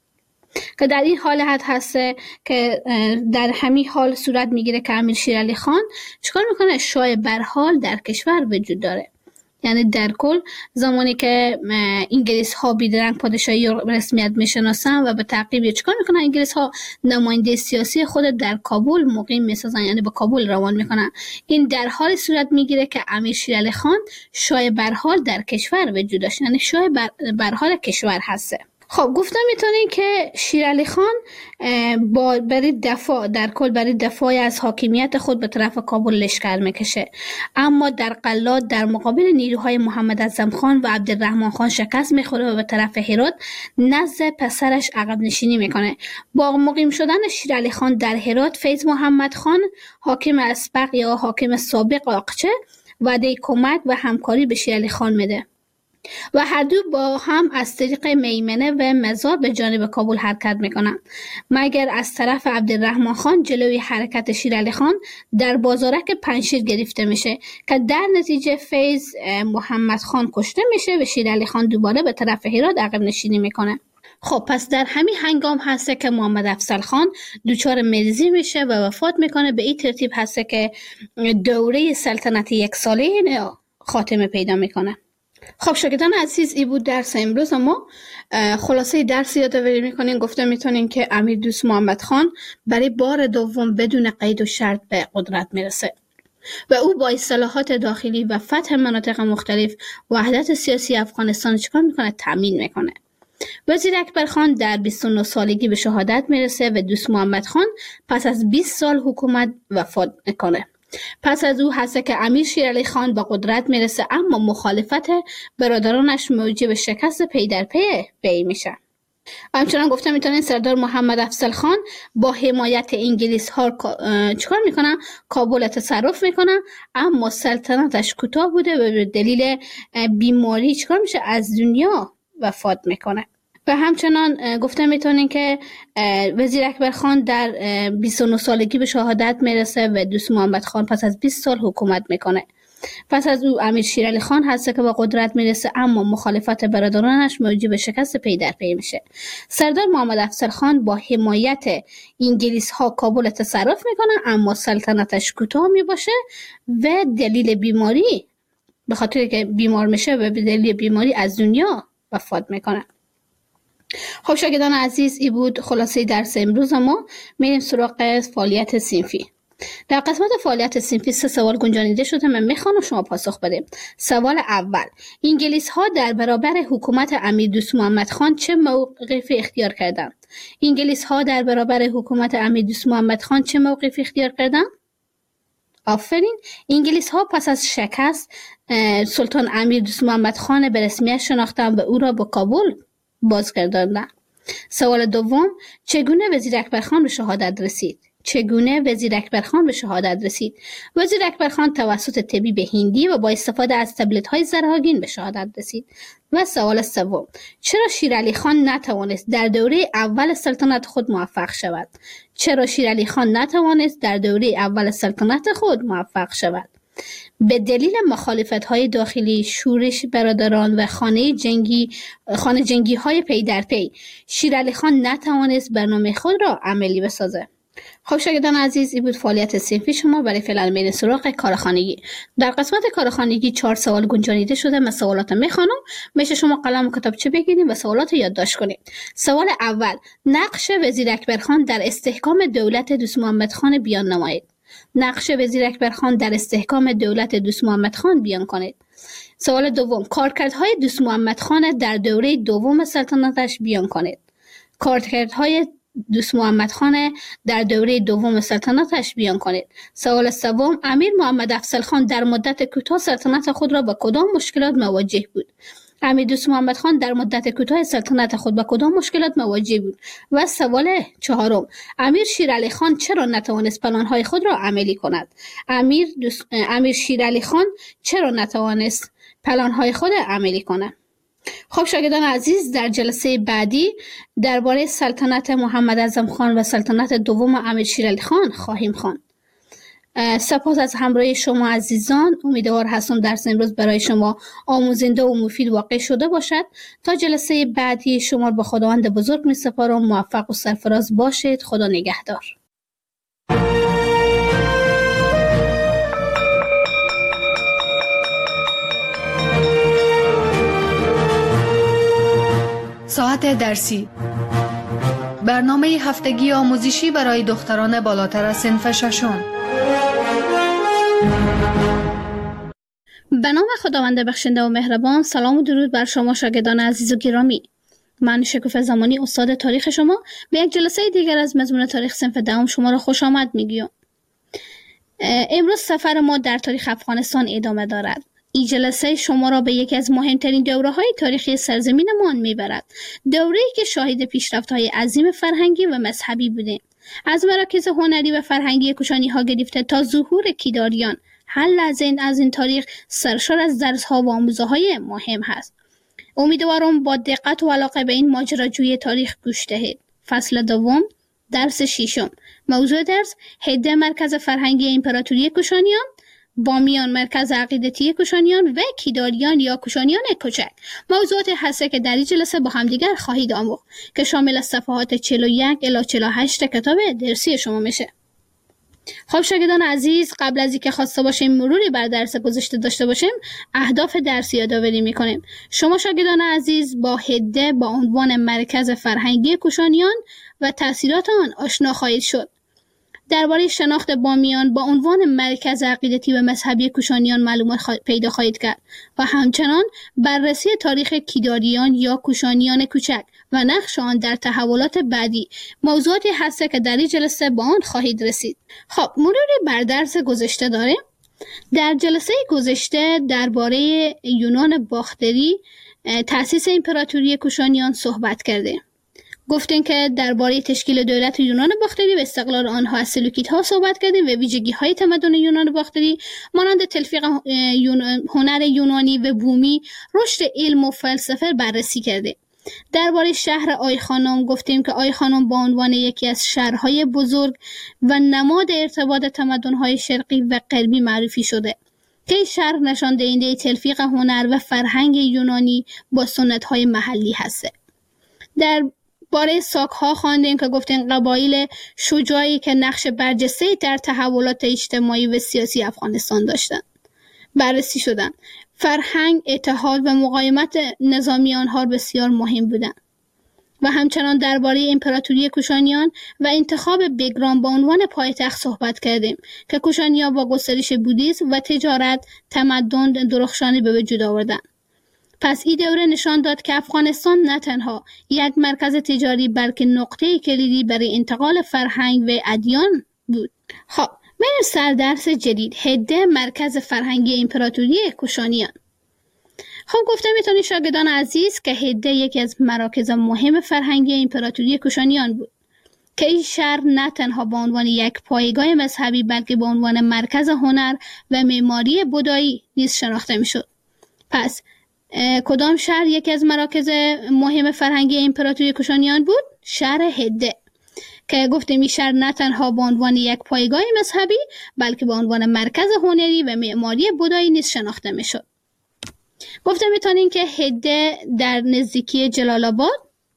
که در این حالت هسته که در همین حال صورت میگیره که امیر شیرعلی خان چیکار میکنه؟ شاه برحال در کشور وجود داره. یعنی در کل زمانی که انگلیس ها بیدرنگ پادشاهی رسمیت میشناسن و به تعقیب چیکار میکنن، انگلیس ها نماینده سیاسی خود در کابل مقیم میسازن، یعنی به کابل روان میکنن. این در حال صورت میگیره که امیر شیر علی خان شاه برحال در کشور وجود داشت، یعنی شاه بر برحال کشور هسته. خب گفتم میتونین که شیر علی خان با برای دفاع در کل برای دفاع از حاکمیت خود به طرف کابل لشکر میکشه، اما در قلات در مقابل نیروهای محمد اعظم خان و عبدالرحمن خان شکست میخوره و به طرف هرات نزد پسرش عقب نشینی میکنه. با مقیم شدن شیر علی خان در هرات، فیض محمد خان حاکم اسبق یا حاکم سابق آقچه وعده کمک و همکاری به شیر علی خان میده و هر دو با هم از طریق میمنه و مزار به جانب کابل حرکت میکنند، مگر از طرف عبدالرحمن خان جلوی حرکت شیر علی خان در بازارک پنجشیر گرفته میشه که در نتیجه فیض محمد خان کشته میشه و شیر علی خان دوباره به طرف هرات عقب نشینی میکنه. خب پس در همین هنگام هسته که محمد افضل خان دچار مریضی میشه و وفات میکنه. به این ترتیب هسته که دوره سلطنت یک ساله خاتمه پیدا میکنه. خب شاگردان عزیز، این بود درس امروز. ما خلاصه درس یادآوری میکنیم. گفته میتونیم که امیر دوست محمد خان برای بار دوم بدون قید و شرط به قدرت میرسه و او با اصلاحات داخلی و فتح مناطق مختلف وحدت سیاسی افغانستان چیکار میکنه؟ تامین میکنه. وزیر اکبر خان در بیست و نه سالگی به شهادت میرسه و دوست محمد خان پس از بیست سال حکومت وفات میکنه. پس از او هست که امیر شیر علی خان به قدرت میرسه، اما مخالفت برادرانش موجب شکست پی در پی وی میشه. همچنان گفته میتونین سردار محمد افضل خان با حمایت انگلیس ها چیکار میکنن؟ کابل تصرف میکنن، اما سلطنتش کوتاه بوده و به دلیل بیماری چیکار میشه؟ از دنیا وفات میکنه. و همچنان گفته میتونین که وزیر اکبر خان در بیست و نه سالگی به شهادت میرسه و دوست محمد خان پس از بیست سال حکومت میکنه. پس از او امیر شیر علی خان هست که به قدرت میرسه، اما مخالفت برادرانش موجب شکست پی در پی میشه. سردار محمد افضل خان با حمایت انگلیس ها کابل تصرف میکنه، اما سلطنتش کوتاه میباشه و دلیل بیماری، به خاطر که بیمار میشه و به دلیل بیماری از دنیا وفات میکنه. خب شاگردان عزیز، این بود خلاصه درس امروز. ما میریم سراغ فعالیت صنفی. در قسمت فعالیت صنفی سه سوال گنجانیده شده، من میخوام شما پاسخ بده. سوال اول: انگلیس ها در برابر حکومت امیر دوست محمد خان چه موقفی اختیار کردند؟ انگلیس ها در برابر حکومت امیر دوست محمد خان چه موقفی اختیار کردند؟ آفرین. انگلیس ها پس از شکست سلطان امیر دوست محمد خان به رسمیت شناختند و او را به کابل بازگرداندند. سوال دوم: چگونه وزیر اکبر خان به شهادت رسید؟ چگونه وزیر اکبر خان به شهادت رسید؟ وزیر اکبر خان توسط طبیب هندی و با استفاده از تبلت های زرهاگین به شهادت رسید. و سوال سوم: چرا شیر علی خان نتوانست در دوره اول سلطنت خود موفق شود؟ چرا شیر علی خان نتوانست در دوره اول سلطنت خود موفق شود؟ به دلیل مخالفت‌های داخلی، شورش برادران و خانه جنگی خانه جنگی های پی در پی، شیر علی خان نتوانست برنامه خود را عملی بسازه. خب شاگردان عزیز، این بود فعالیت صنفی شما. برای فعلا میرین سراغ کارخانگی. در قسمت کارخانگی چهار سوال گنجانیده شده. من سوالات میخوانم، میشه شما قلم و کتابچه بگیرید و سوالات یادداشت کنید. سوال اول: نقش وزیر اکبر خان در استحکام دولت دوست محمد خان بیان نمایید. نقش وزیر اکبر خان در استحکام دولت دوست محمد خان بیان کنید. سوال دوم: کارکردهای دوست محمد خان در دوره دوم سلطنتش بیان کنید. کارکردهای دوست محمد خان در دوره دوم سلطنتش بیان کنید. سوال سوم: امیر محمد افضل خان در مدت کوتاه سلطنت خود را با کدام مشکلات مواجه بود؟ امیر دوست محمد خان در مدت کوتاه سلطنت خود با کدام مشکلات مواجه بود؟ و سوال چهارم: امیر شیر علی خان چرا نتوانست پلان‌های خود را عملی کند؟ امیر دوست... امیر شیر علی خان چرا نتوانست پلان‌های خود عملی کند؟ خب شاگردان عزیز، در جلسه بعدی درباره سلطنت محمد اعظم خان و سلطنت دوم امیر شیر علی خان خواهیم خواند. سپاس از همراهی شما عزیزان. امیدوار هستم درس امروز برای شما آموزنده و مفید واقع شده باشد. تا جلسه بعدی شما با خداوند بزرگ می سپارم. موفق و سرفراز باشید. خدا نگهدار. ساعت درسی، برنامه هفتگی آموزشی برای دختران بالاتر از صنف ششم. به نام خداوند بخشنده و مهربان. سلام و درود بر شما شاگردان عزیز و گرامی. من شکوفه زمانی استاد تاریخ شما به یک جلسه دیگر از مضمون تاریخ صنف دهم شما را خوش آمد میگویم. امروز سفر ما در تاریخ افغانستان ادامه دارد. این جلسه شما را به یکی از مهمترین دوره‌های تاریخی سرزمینمان میبرد. دوره‌ای که شاهد پیشرفت‌های عظیم فرهنگی و مذهبی بودیم. از مراکز هنری و فرهنگی کوشانی‌ها گرفته تا ظهور کیداریان، هر لحظه از این تاریخ سرشار از درس‌ها و آموزه‌های مهم هست. امیدوارم با دقت و علاقه به این ماجراجوی تاریخ گوش دهید. فصل دوم، درس ششم. موضوع درس: هده مرکز فرهنگی امپراتوری کوشانیان، بامیان مرکز عقیدتی کوشانیان و کیداریان یا کوشانیان کوچک. موضوعات هسته که در این جلسه با همدیگر خواهید آموخت که شامل صفحات چهل و یک الی چهل و هشت کتاب درسی شما میشه. خب شاگردان عزیز، قبل از اینکه خواسته باشیم مروری بر درس گذشته داشته باشیم، اهداف درسی یادآوری میکنیم. شما شاگردان عزیز با هده با عنوان مرکز فرهنگی کوشانیان و تأثیرات آن آشنا خواهید شد. درباره شناخت بامیان با عنوان مرکز عقیدتی و مذهبی کوشانیان معلومات پیدا خواهید کرد و همچنان بررسی تاریخ کیداریان یا کوشانیان کوچک و نقش آن در تحولات بعدی موضوعاتی هست که در این جلسه با آن خواهید رسید. خب مروری بر درس گذشته داریم. در جلسه گذشته درباره یونان باختری، تأسیس امپراتوری کوشانیان صحبت کردیم. گفتیم که درباره تشکیل دولت یونان باختری و استقلال آنها از سلوکیدها صحبت کردیم و ویژگی‌های تمدن یونان باختری مانند تلفیق هنر یونانی و بومی، رشد علم و فلسفه بررسی کردیم. درباره شهر آیخانوم گفتیم که آیخانوم با عنوان یکی از شهرهای بزرگ و نماد ارتباط تمدن‌های شرقی و غربی معرفی شده که این شهر نشان دهنده تلفیق هنر و فرهنگ یونانی با سنت‌های محلی هست. در باره ساک‌ها خواندیم که گفتیم قبایل شجاعی که نقش برجسته در تحولات اجتماعی و سیاسی افغانستان داشتند بررسی شدند. فرهنگ، اتحاد و مقاومت نظامی آنها بسیار مهم بودند. و همچنان درباره امپراتوری کوشانیان و انتخاب بگرام به عنوان پایتخت صحبت کردیم که کوشانیان با گسترش بودیسم و تجارت تمدن درخشانی به وجود آوردند. پس این دوره نشان داد که افغانستان نه تنها یک مرکز تجاری بلکه نقطه کلیدی برای انتقال فرهنگ و ادیان بود. خب بریم سر درس جدید، هده مرکز فرهنگی امپراتوری کوشانیان. خب گفتم میتونید شاگردان عزیز که هده یکی از مراکز مهم فرهنگی امپراتوری کوشانیان بود که این شهر نه تنها به عنوان یک پایگاه مذهبی بلکه به عنوان مرکز هنر و معماری بودایی نیز شناخته میشد. پس کدام شهر یکی از مراکز مهم فرهنگی امپراتوری کوشانیان بود؟ شهر هده که گفتیم این شهر نه تنها به عنوان یک پایگاه مذهبی بلکه به عنوان مرکز هنری و معماری بودایی نیز شناخته میشد. گفتم میتونیم که هده در نزدیکی جلال آباد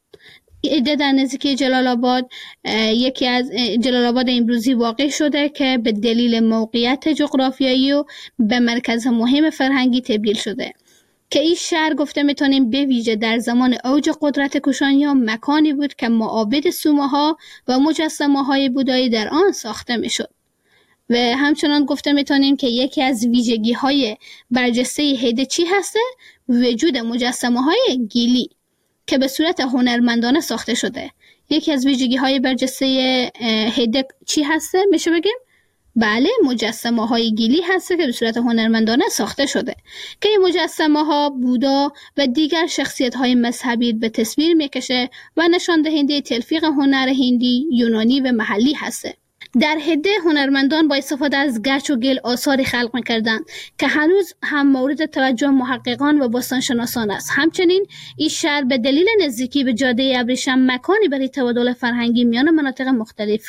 هده در نزدیکی جلال آباد یکی از جلال آباد امروزی واقع شده که به دلیل موقعیت جغرافیایی و به مرکز مهم فرهنگی تبدیل شده که این شهر گفته میتونیم به ویژه در زمان اوج قدرت کوشانیان مکانی بود که معابد سومه‌ها و مجسمه‌های بودایی در آن ساخته میشد. و همچنان گفته میتونیم که یکی از ویژگی‌های برجسته هده چی هسته؟ وجود مجسمه‌های گیلی که به صورت هنرمندانه ساخته شده. یکی از ویژگی‌های برجسته هده چی هسته؟ میشه بگیم بله، مجسمه های گیلی هست که به صورت هنرمندانه ساخته شده که این مجسمه ها بودا و دیگر شخصیت های مذهبی به تصویر میکشه و نشان دهنده تلفیق هنر هندی، یونانی و محلی هست. در هده هنرمندان با استفاده از گچ و گل آثاری خلق میکردند که هنوز هم مورد توجه محققان و باستانشناسان است. همچنین این شهر به دلیل نزدیکی به جاده ابریشم مکانی برای تبادل فرهنگی میان مناطق مختلف.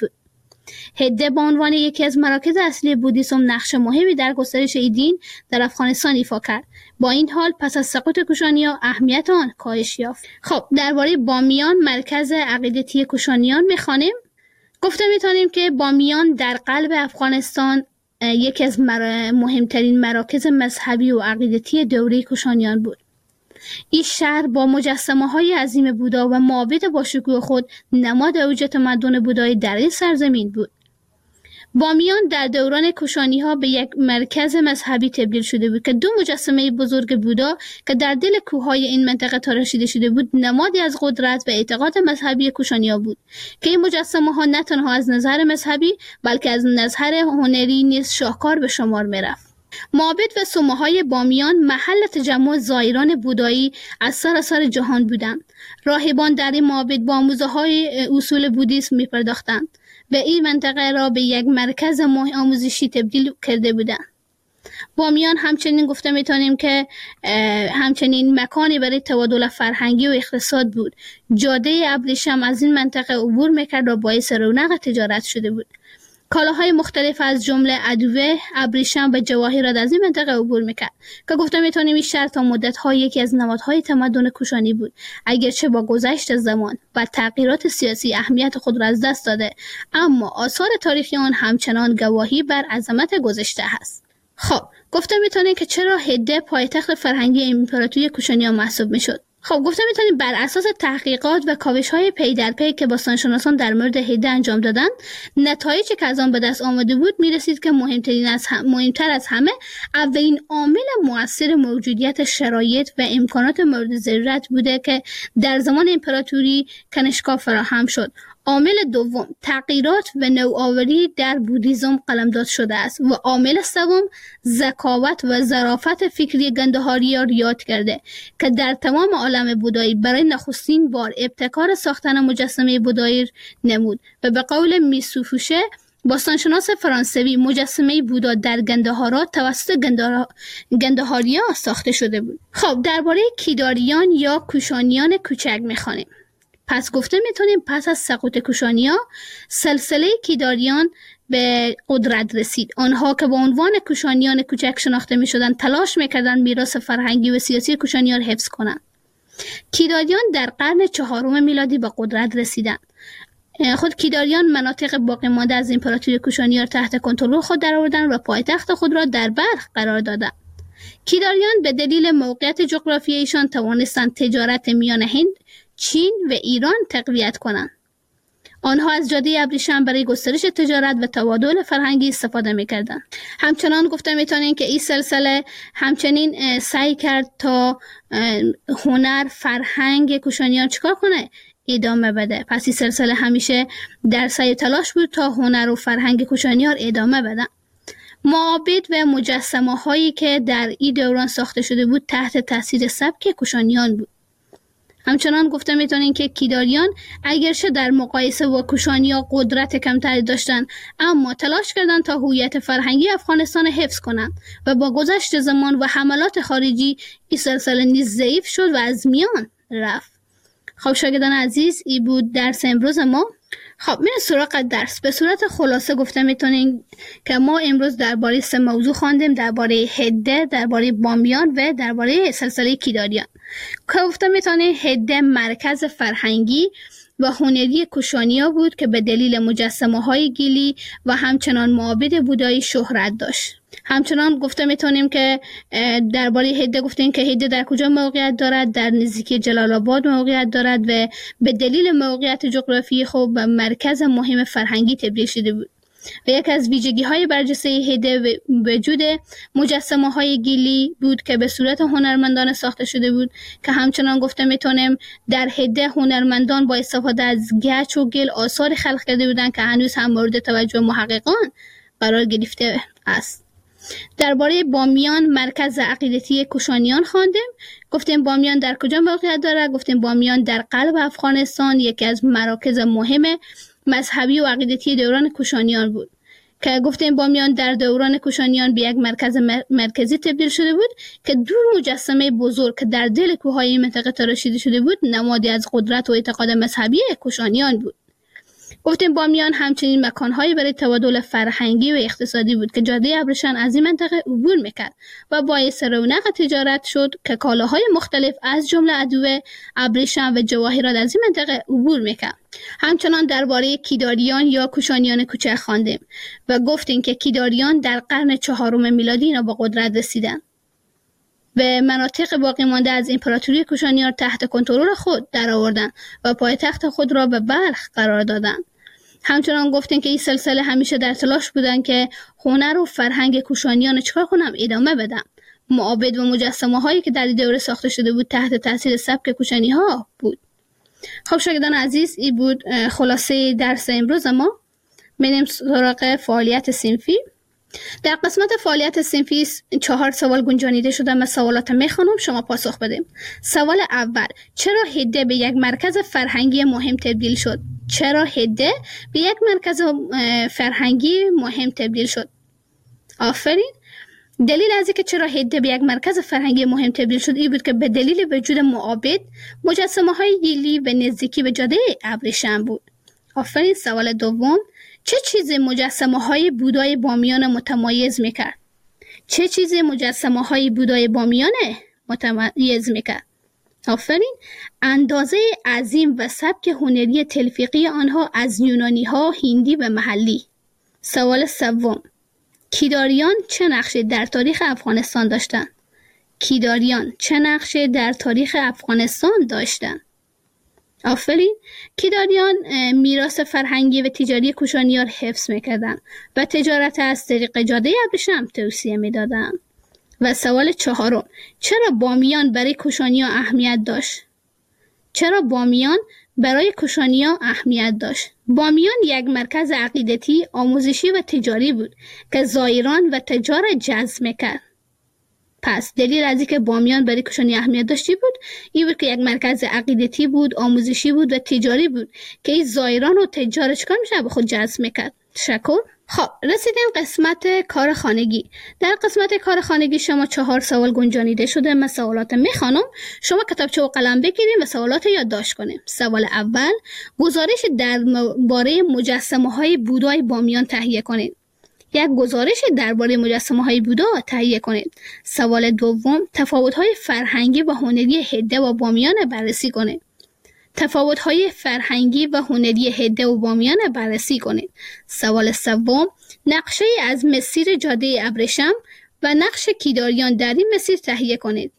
هده به عنوان یکی از مراکز اصلی بودیسم نقش مهمی در گسترش این دین در افغانستان ایفا کرد. با این حال پس از سقوط کوشانیان اهمیت آن کاهش یافت. خب درباره بامیان مرکز عقیدتی کوشانیان میخوانیم. گفته میتونیم که بامیان در قلب افغانستان یکی از مر... مهمترین مراکز مذهبی و عقیدتی دوره کوشانیان بود. این شهر با مجسمه های عظیم بودا و معابد با شکوه خود نماد اوج تمدن بودایی در این سرزمین بود. بامیان در دوران کوشانی ها به یک مرکز مذهبی تبدیل شده بود که دو مجسمه بزرگ بودا که در دل کوههای این منطقه تراشیده شده بود نمادی از قدرت و اعتقاد مذهبی کوشانی ها بود که این مجسمه ها نه تنها از نظر مذهبی بلکه از نظر هنری نیز شاهکار به شمار می رفت. معابد و صومعه های بامیان محل تجمع زائران بودایی از سراسر جهان بودند. راهبان در این معابد با آموزه های اصول بودیسم می پرداختند و این منطقه را به یک مرکز آموزشی تبدیل کرده بودند. بامیان همچنین گفته میتونیم که همچنین مکانی برای تبادل فرهنگی و اقتصاد بود. جاده ابریشم از این منطقه عبور میکرد و باعث رونق تجارت شده بود. کالاهای مختلف از جمله ادویه، ابریشم و جواهرات از این منطقه عبور میکرد که گفته میتونیم این شهر تا مدت‌ها یکی از نمادهای تمدن کوشانی بود، اگرچه با گذشت زمان و تغییرات سیاسی اهمیت خود را از دست داده، اما آثار تاریخی آن همچنان گواهی بر عظمت گذشته است. خب گفته میتونیم که چرا هده پایتخت فرهنگی امپراتوری کوشانیان محسوب میشد. خب گفته میتونیم بر اساس تحقیقات و کاوش‌های پی در پی که باستانشناسان در مورد هده انجام دادند، نتایجی که از آن به دست آمده بود میرسید که مهمترین از هم، مهمتر از همه اولین عامل مؤثر موجودیت شرایط و امکانات مورد ضرورت بوده که در زمان امپراتوری کنشگاه فراهم شد. عامل دوم تغییرات و نوآوری در بودیزم قلمداد شده است و عامل سوم ذکاوت و ظرافت فکری گندهاریار یاد کرده که در تمام عالم بودایی برای نخستین بار ابتکار ساختن مجسمه بودایی نمود و به قول میسوفوشه باستانشناس فرانسوی مجسمه بودا در گندهارات توسط گندهاریا ساخته شده بود. خب درباره کیداریان یا کوشانیان کوچک میخوانیم. پس گفته میتونیم پس از سقوط کوشانیا سلسله کیداریان به قدرت رسید. آنها که با عنوان کوشانیان کوچک شناخته میشدند تلاش میکردند میراث فرهنگی و سیاسی کوشانیان را حفظ کنند. کیداریان در قرن چهارم میلادی به قدرت رسیدند. خود کیداریان مناطق باقی مانده از امپراتوری کوشانیان تحت کنترل خود درآوردند و پایتخت خود را در بلخ قرار دادند. کیداریان به دلیل موقعیت جغرافیایی ایشان توانستند تجارت میان هند، چین و ایران تقویت کنند. آنها از جاده ابریشم برای گسترش تجارت و تبادل فرهنگی استفاده می‌کردند. همچنان گفته می‌تونیم که این سلسله همچنین سعی کرد تا هنر، فرهنگ کوشانیان چیکار کنه؟ ادامه بده. پس این سلسله همیشه در سعی تلاش بود تا هنر و فرهنگ کوشانیان ادامه بدن. معابد و مجسمه هایی که در این دوران ساخته شده بود تحت تاثیر سبک کوشانیان بود. همچنان گفته میتونین که کیداریان اگرچه در مقایسه با کوشانیا قدرت کمتری داشتند، اما تلاش کردند تا هویت فرهنگی افغانستان حفظ کنند و با گذشت زمان و حملات خارجی این سلسله نیز ضعیف شد و از میان رفت. خب شاگردان عزیز، این بود درس امروز ما. خب میریم سراغ درس. به صورت خلاصه گفته میتونیم که ما امروز درباره سه موضوع خواندیم: درباره هده، درباره بامیان و درباره سلسله کیداریان. که گفته میتونیم هده مرکز فرهنگی و هنری کوشانیا بود که به دلیل مجسمه های گیلی و همچنان معابد بودایی شهرت داشت. همچنان گفته میتونیم که درباره هده گفتیم که هده در کجا موقعیت دارد؟ در نزدیکی جلال آباد موقعیت دارد و به دلیل موقعیت جغرافیایی خود به مرکز مهم فرهنگی تبدیل شده بود. و یک از ویژگی های برجسته هده وجود مجسمه های گیلی بود که به صورت هنرمندان ساخته شده بود، که همچنان گفته میتونیم در هده هنرمندان با استفاده از گچ و گل آثار خلق کرده بودند که هنوز هم مورد توجه محققان قرار گرفته است. درباره بامیان مرکز عقیدتی کوشانیان خواندیم. گفتیم بامیان در کجا موقعیت دارد؟ گفتیم بامیان در قلب افغانستان یکی از مراکز مهم مذهبی و عقیدتی دوران کوشانیان بود، که گفتیم بامیان در دوران کوشانیان به یک مرکز مرکزی تبدیل شده بود که دو مجسمه بزرگ که در دل کوههای منطقه تراشیده شده بود نمادی از قدرت و اعتقاد مذهبی کوشانیان بود. گفتیم بامیان همچنین مکانهایی برای تبادل فرهنگی و اقتصادی بود که جاده ابریشم از این منطقه عبور میکرد و باعث رونق تجارت شد که کالاهای مختلف از جمله ادویه، ابریشم و جواهرات از این منطقه عبور میکرد. همچنان درباره کیداریان یا کوشانیان کوچک خواندیم و گفتیم که کیداریان در قرن چهارم میلادی اینا با قدرت رسیدند به مناطق باقی مانده از امپراتوری کوشانیان تحت کنترل خود درآوردند و پایتخت خود را به بلخ قرار دادند. همچنان گفتن که این سلسله همیشه در تلاش بودند که هنر و فرهنگ کوشانیان چکار کنم ادامه بدن. معابد و مجسمه هایی که در این دوره ساخته شده بود تحت تاثیر سبک کوشانی ها بود. خب شاگردان عزیز، این بود خلاصه درس امروز ما. میریم سراغ فعالیت صنفی. در قسمت فعالیت صنفی چهار سوال گنجانیده شده. من سوالات میخوانم، شما پاسخ بدیم. سوال اول: چرا هده به یک مرکز فرهنگی مهم تبدیل شد؟ چرا هده به یک مرکز فرهنگی مهم تبدیل شد؟ آفرین. دلیل از اینکه چرا هده به یک مرکز فرهنگی مهم تبدیل شد این بود که به دلیل وجود معابد، مجسمه های گیلی به نزدیکی به جاده ابریشم بود. آفرین. سوال دوم: چه چیزی مجسمه های بودای بامیان متمایز میکرد؟ چه چیزی مجسمه های بودای بامیان متمایز میکرد؟ آفرین. اندازه عظیم و سبک هنری تلفیقی آنها از یونانی ها هندی و محلی. سوال سوم: کیداریان چه نقشی در تاریخ افغانستان داشتند؟ کیداریان چه نقشی در تاریخ افغانستان داشتند؟ آفرین. کیداریان میراث فرهنگی و تجاری کوشانیان حفظ میکردند و تجارت از طریق جاده ابریشم توسعه میدادند. و سوال چهارم: چرا بامیان برای کوشانیان اهمیت داشت؟ چرا بامیان برای کوشانیان اهمیت داشت؟ بامیان یک مرکز عقیدتی، آموزشی و تجاری بود که زائران و تجار جذب میکرد. پس دلیل از اینکه بامیان برای کوشانی اهمیت داشتی بود این بود که یک مرکز عقیدتی بود، آموزشی بود و تجاری بود که این زائران و تجار چکار میشه به خود جذب میکرد. تشکر. خب رسیدیم قسمت کار خانگی. در قسمت کار خانگی شما چهار سوال گنجانیده شده. من سوالات میخوانم، شما کتابچه و قلم بگیرید و سوالات یادداشت کنید. سوال اول: گزارش درباره مجسمه های بودای بامیان تهیه کنید. یک گزارش درباره مجسمه های بودا تهیه کنید. سوال دوم: تفاوت های فرهنگی و هنری هده و بامیان بررسی کنید. تفاوت های فرهنگی و هنری هده و بامیان بررسی کنید. سوال سوم: نقشه از مسیر جاده ابریشم و نقش کیداریان در این مسیر تهیه کنید.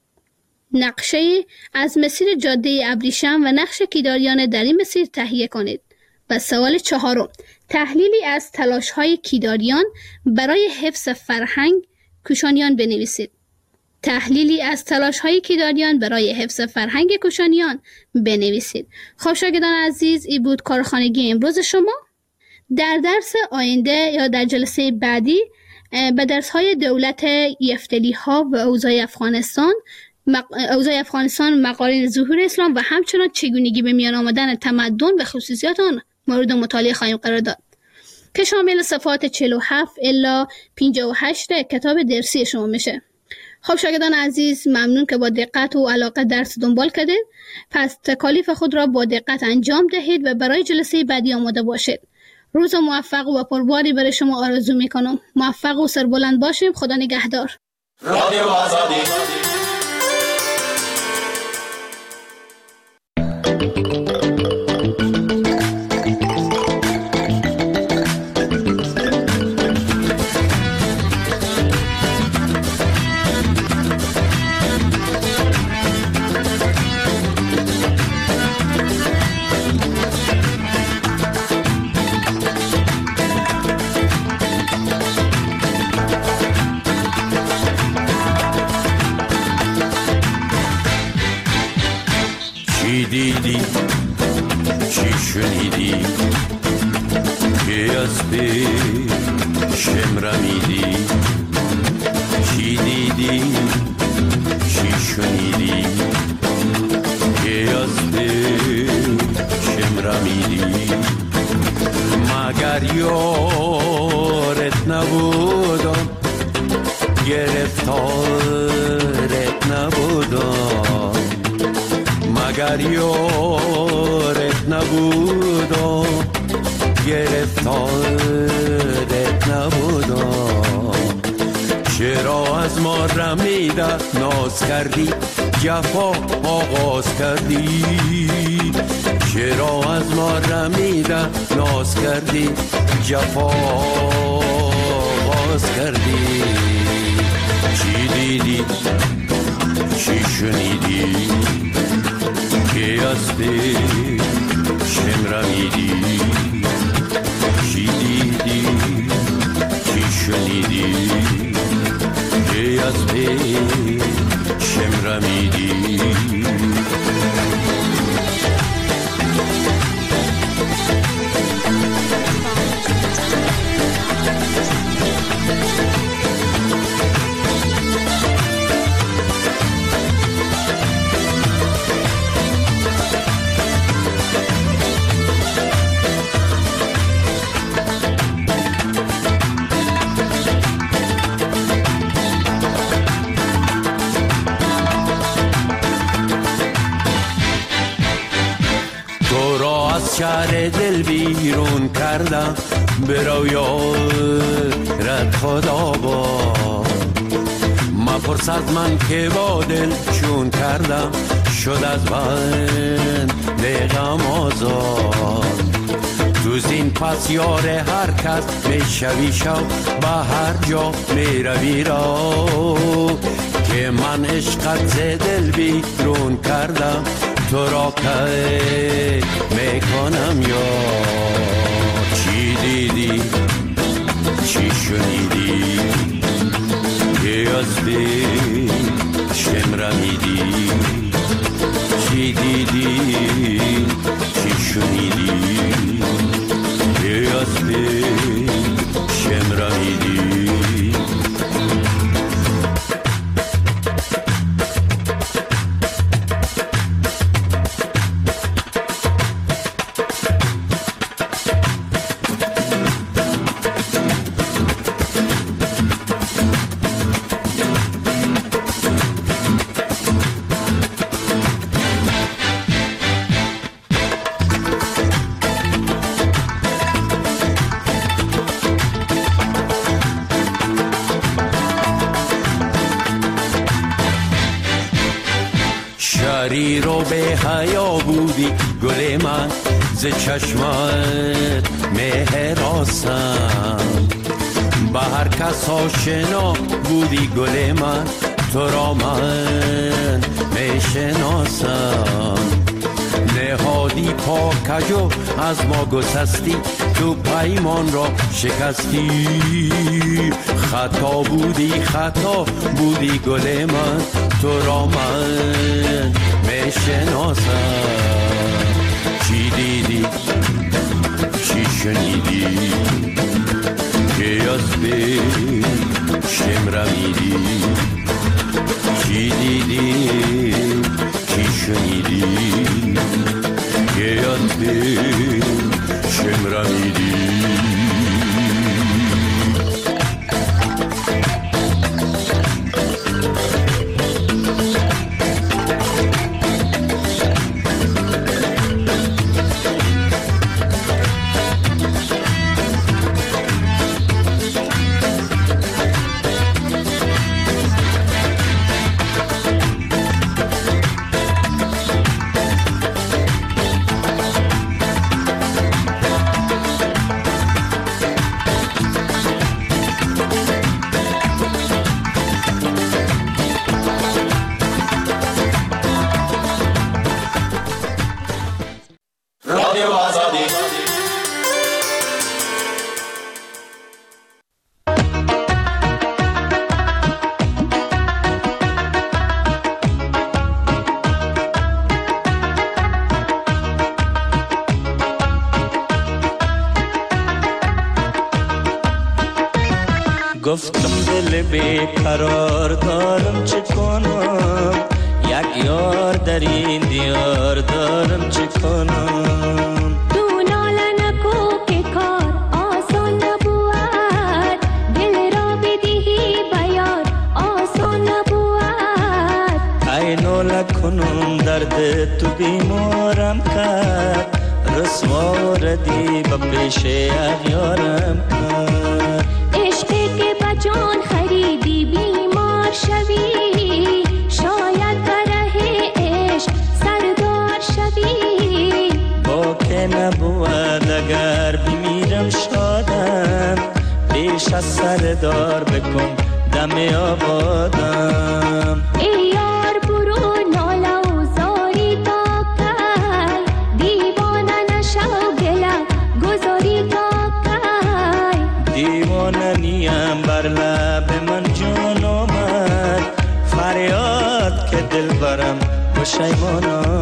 نقشه از مسیر جاده ابریشم و نقش کیداریان در این مسیر تهیه کنید. و سوال چهارم: تحلیلی از تلاش های کیداریان برای حفظ فرهنگ کوشانیان بنویسید. تحلیلی از تلاش های کیداریان برای حفظ فرهنگ کوشانیان بنویسید. خب شاگردان عزیز، این بود کارخانگی امروز شما. در درس آینده یا در جلسه بعدی به درس های دولت یفتلی ها و اوضاع افغانستان اوضاع افغانستان، مقارن ظهور اسلام و همچنان چگونگی به میان آمدن تمدن و خصوصیات آن مورد مطالعه خواهیم قرار داد که شامل صفحات چهل و هفت الی پنجاه و هشت کتاب درسی شما میشه. خب شاگردان عزیز، ممنون که با دقت و علاقه درس دنبال کردید. پس تکالیف خود را با دقت انجام دهید و برای جلسه بعدی آماده باشید. روز موفق و پرباری برای شما آرزو میکنم. موفق و سربلند باشیم. خدا نگهدار. رادیو آزادی. دیدی چی شنیدی که از پیشم رمیدی؟ چی دیدی چی شنیدی که از پیشم رمیدی؟ مگر یارت نبودم، گرفتارت نبودم، مگر یارت نبودم، گرفتارت نبودم. چرا از ما رمیده ناز کردی، جفا آغاز کردی؟ چرا از ما رمیده ناز کردی، جفا آغاز کردی؟ چی دیدی چی شنیدی که از پیشم رمیدی چی دیدی چی شنیدی که از پیشم رمیدی شهر دل بیرون کردم به رویارت خدا با مپرسد من که با دل چون کردم شد از بند غم آزاد تو زین پس یار هر کس میشوی شو به هر جا میروی را که من عشقت ز دل بیرون کردم تو را که میکنم یا چی دیدی چی شنیدی که از پیشم رمیدی چی دیدی چی شنیدی که از پیشم رمیدی شریر و به حیا بودی گل من ز چشمت مهراسم به هر کس آشنا بودی گل من تو را من میشناسم نهادی پاکجو از ما گسستی تو پیمان را شکستی خطا بودی خطا بودی گل من تو را من میشناسم چی دیدی چی شنیدی که از پیشم رمیدی چی دیدی چی شنیدی که از پیشم رمیدی گفتم دل بیقرار دارم چه کنم یک یار در این دیار دارم چه کنم تو ناله نکو که کار آسان نبود دل را بدهی بیار آسان نبود ای ناله کنم درد تو بیمارم کرد رسوا ردی به پیش اغیارم کرد جان خریدی بیمار شوی شاید بره عشق سردار شوی با که نبود اگر بمیرم شادم پیش از سردار بکن دم آبادم ای یار گذاری تا کی؟ دیوانه نیم بر لب من جان آمد، فریاد که دل برم پشیمان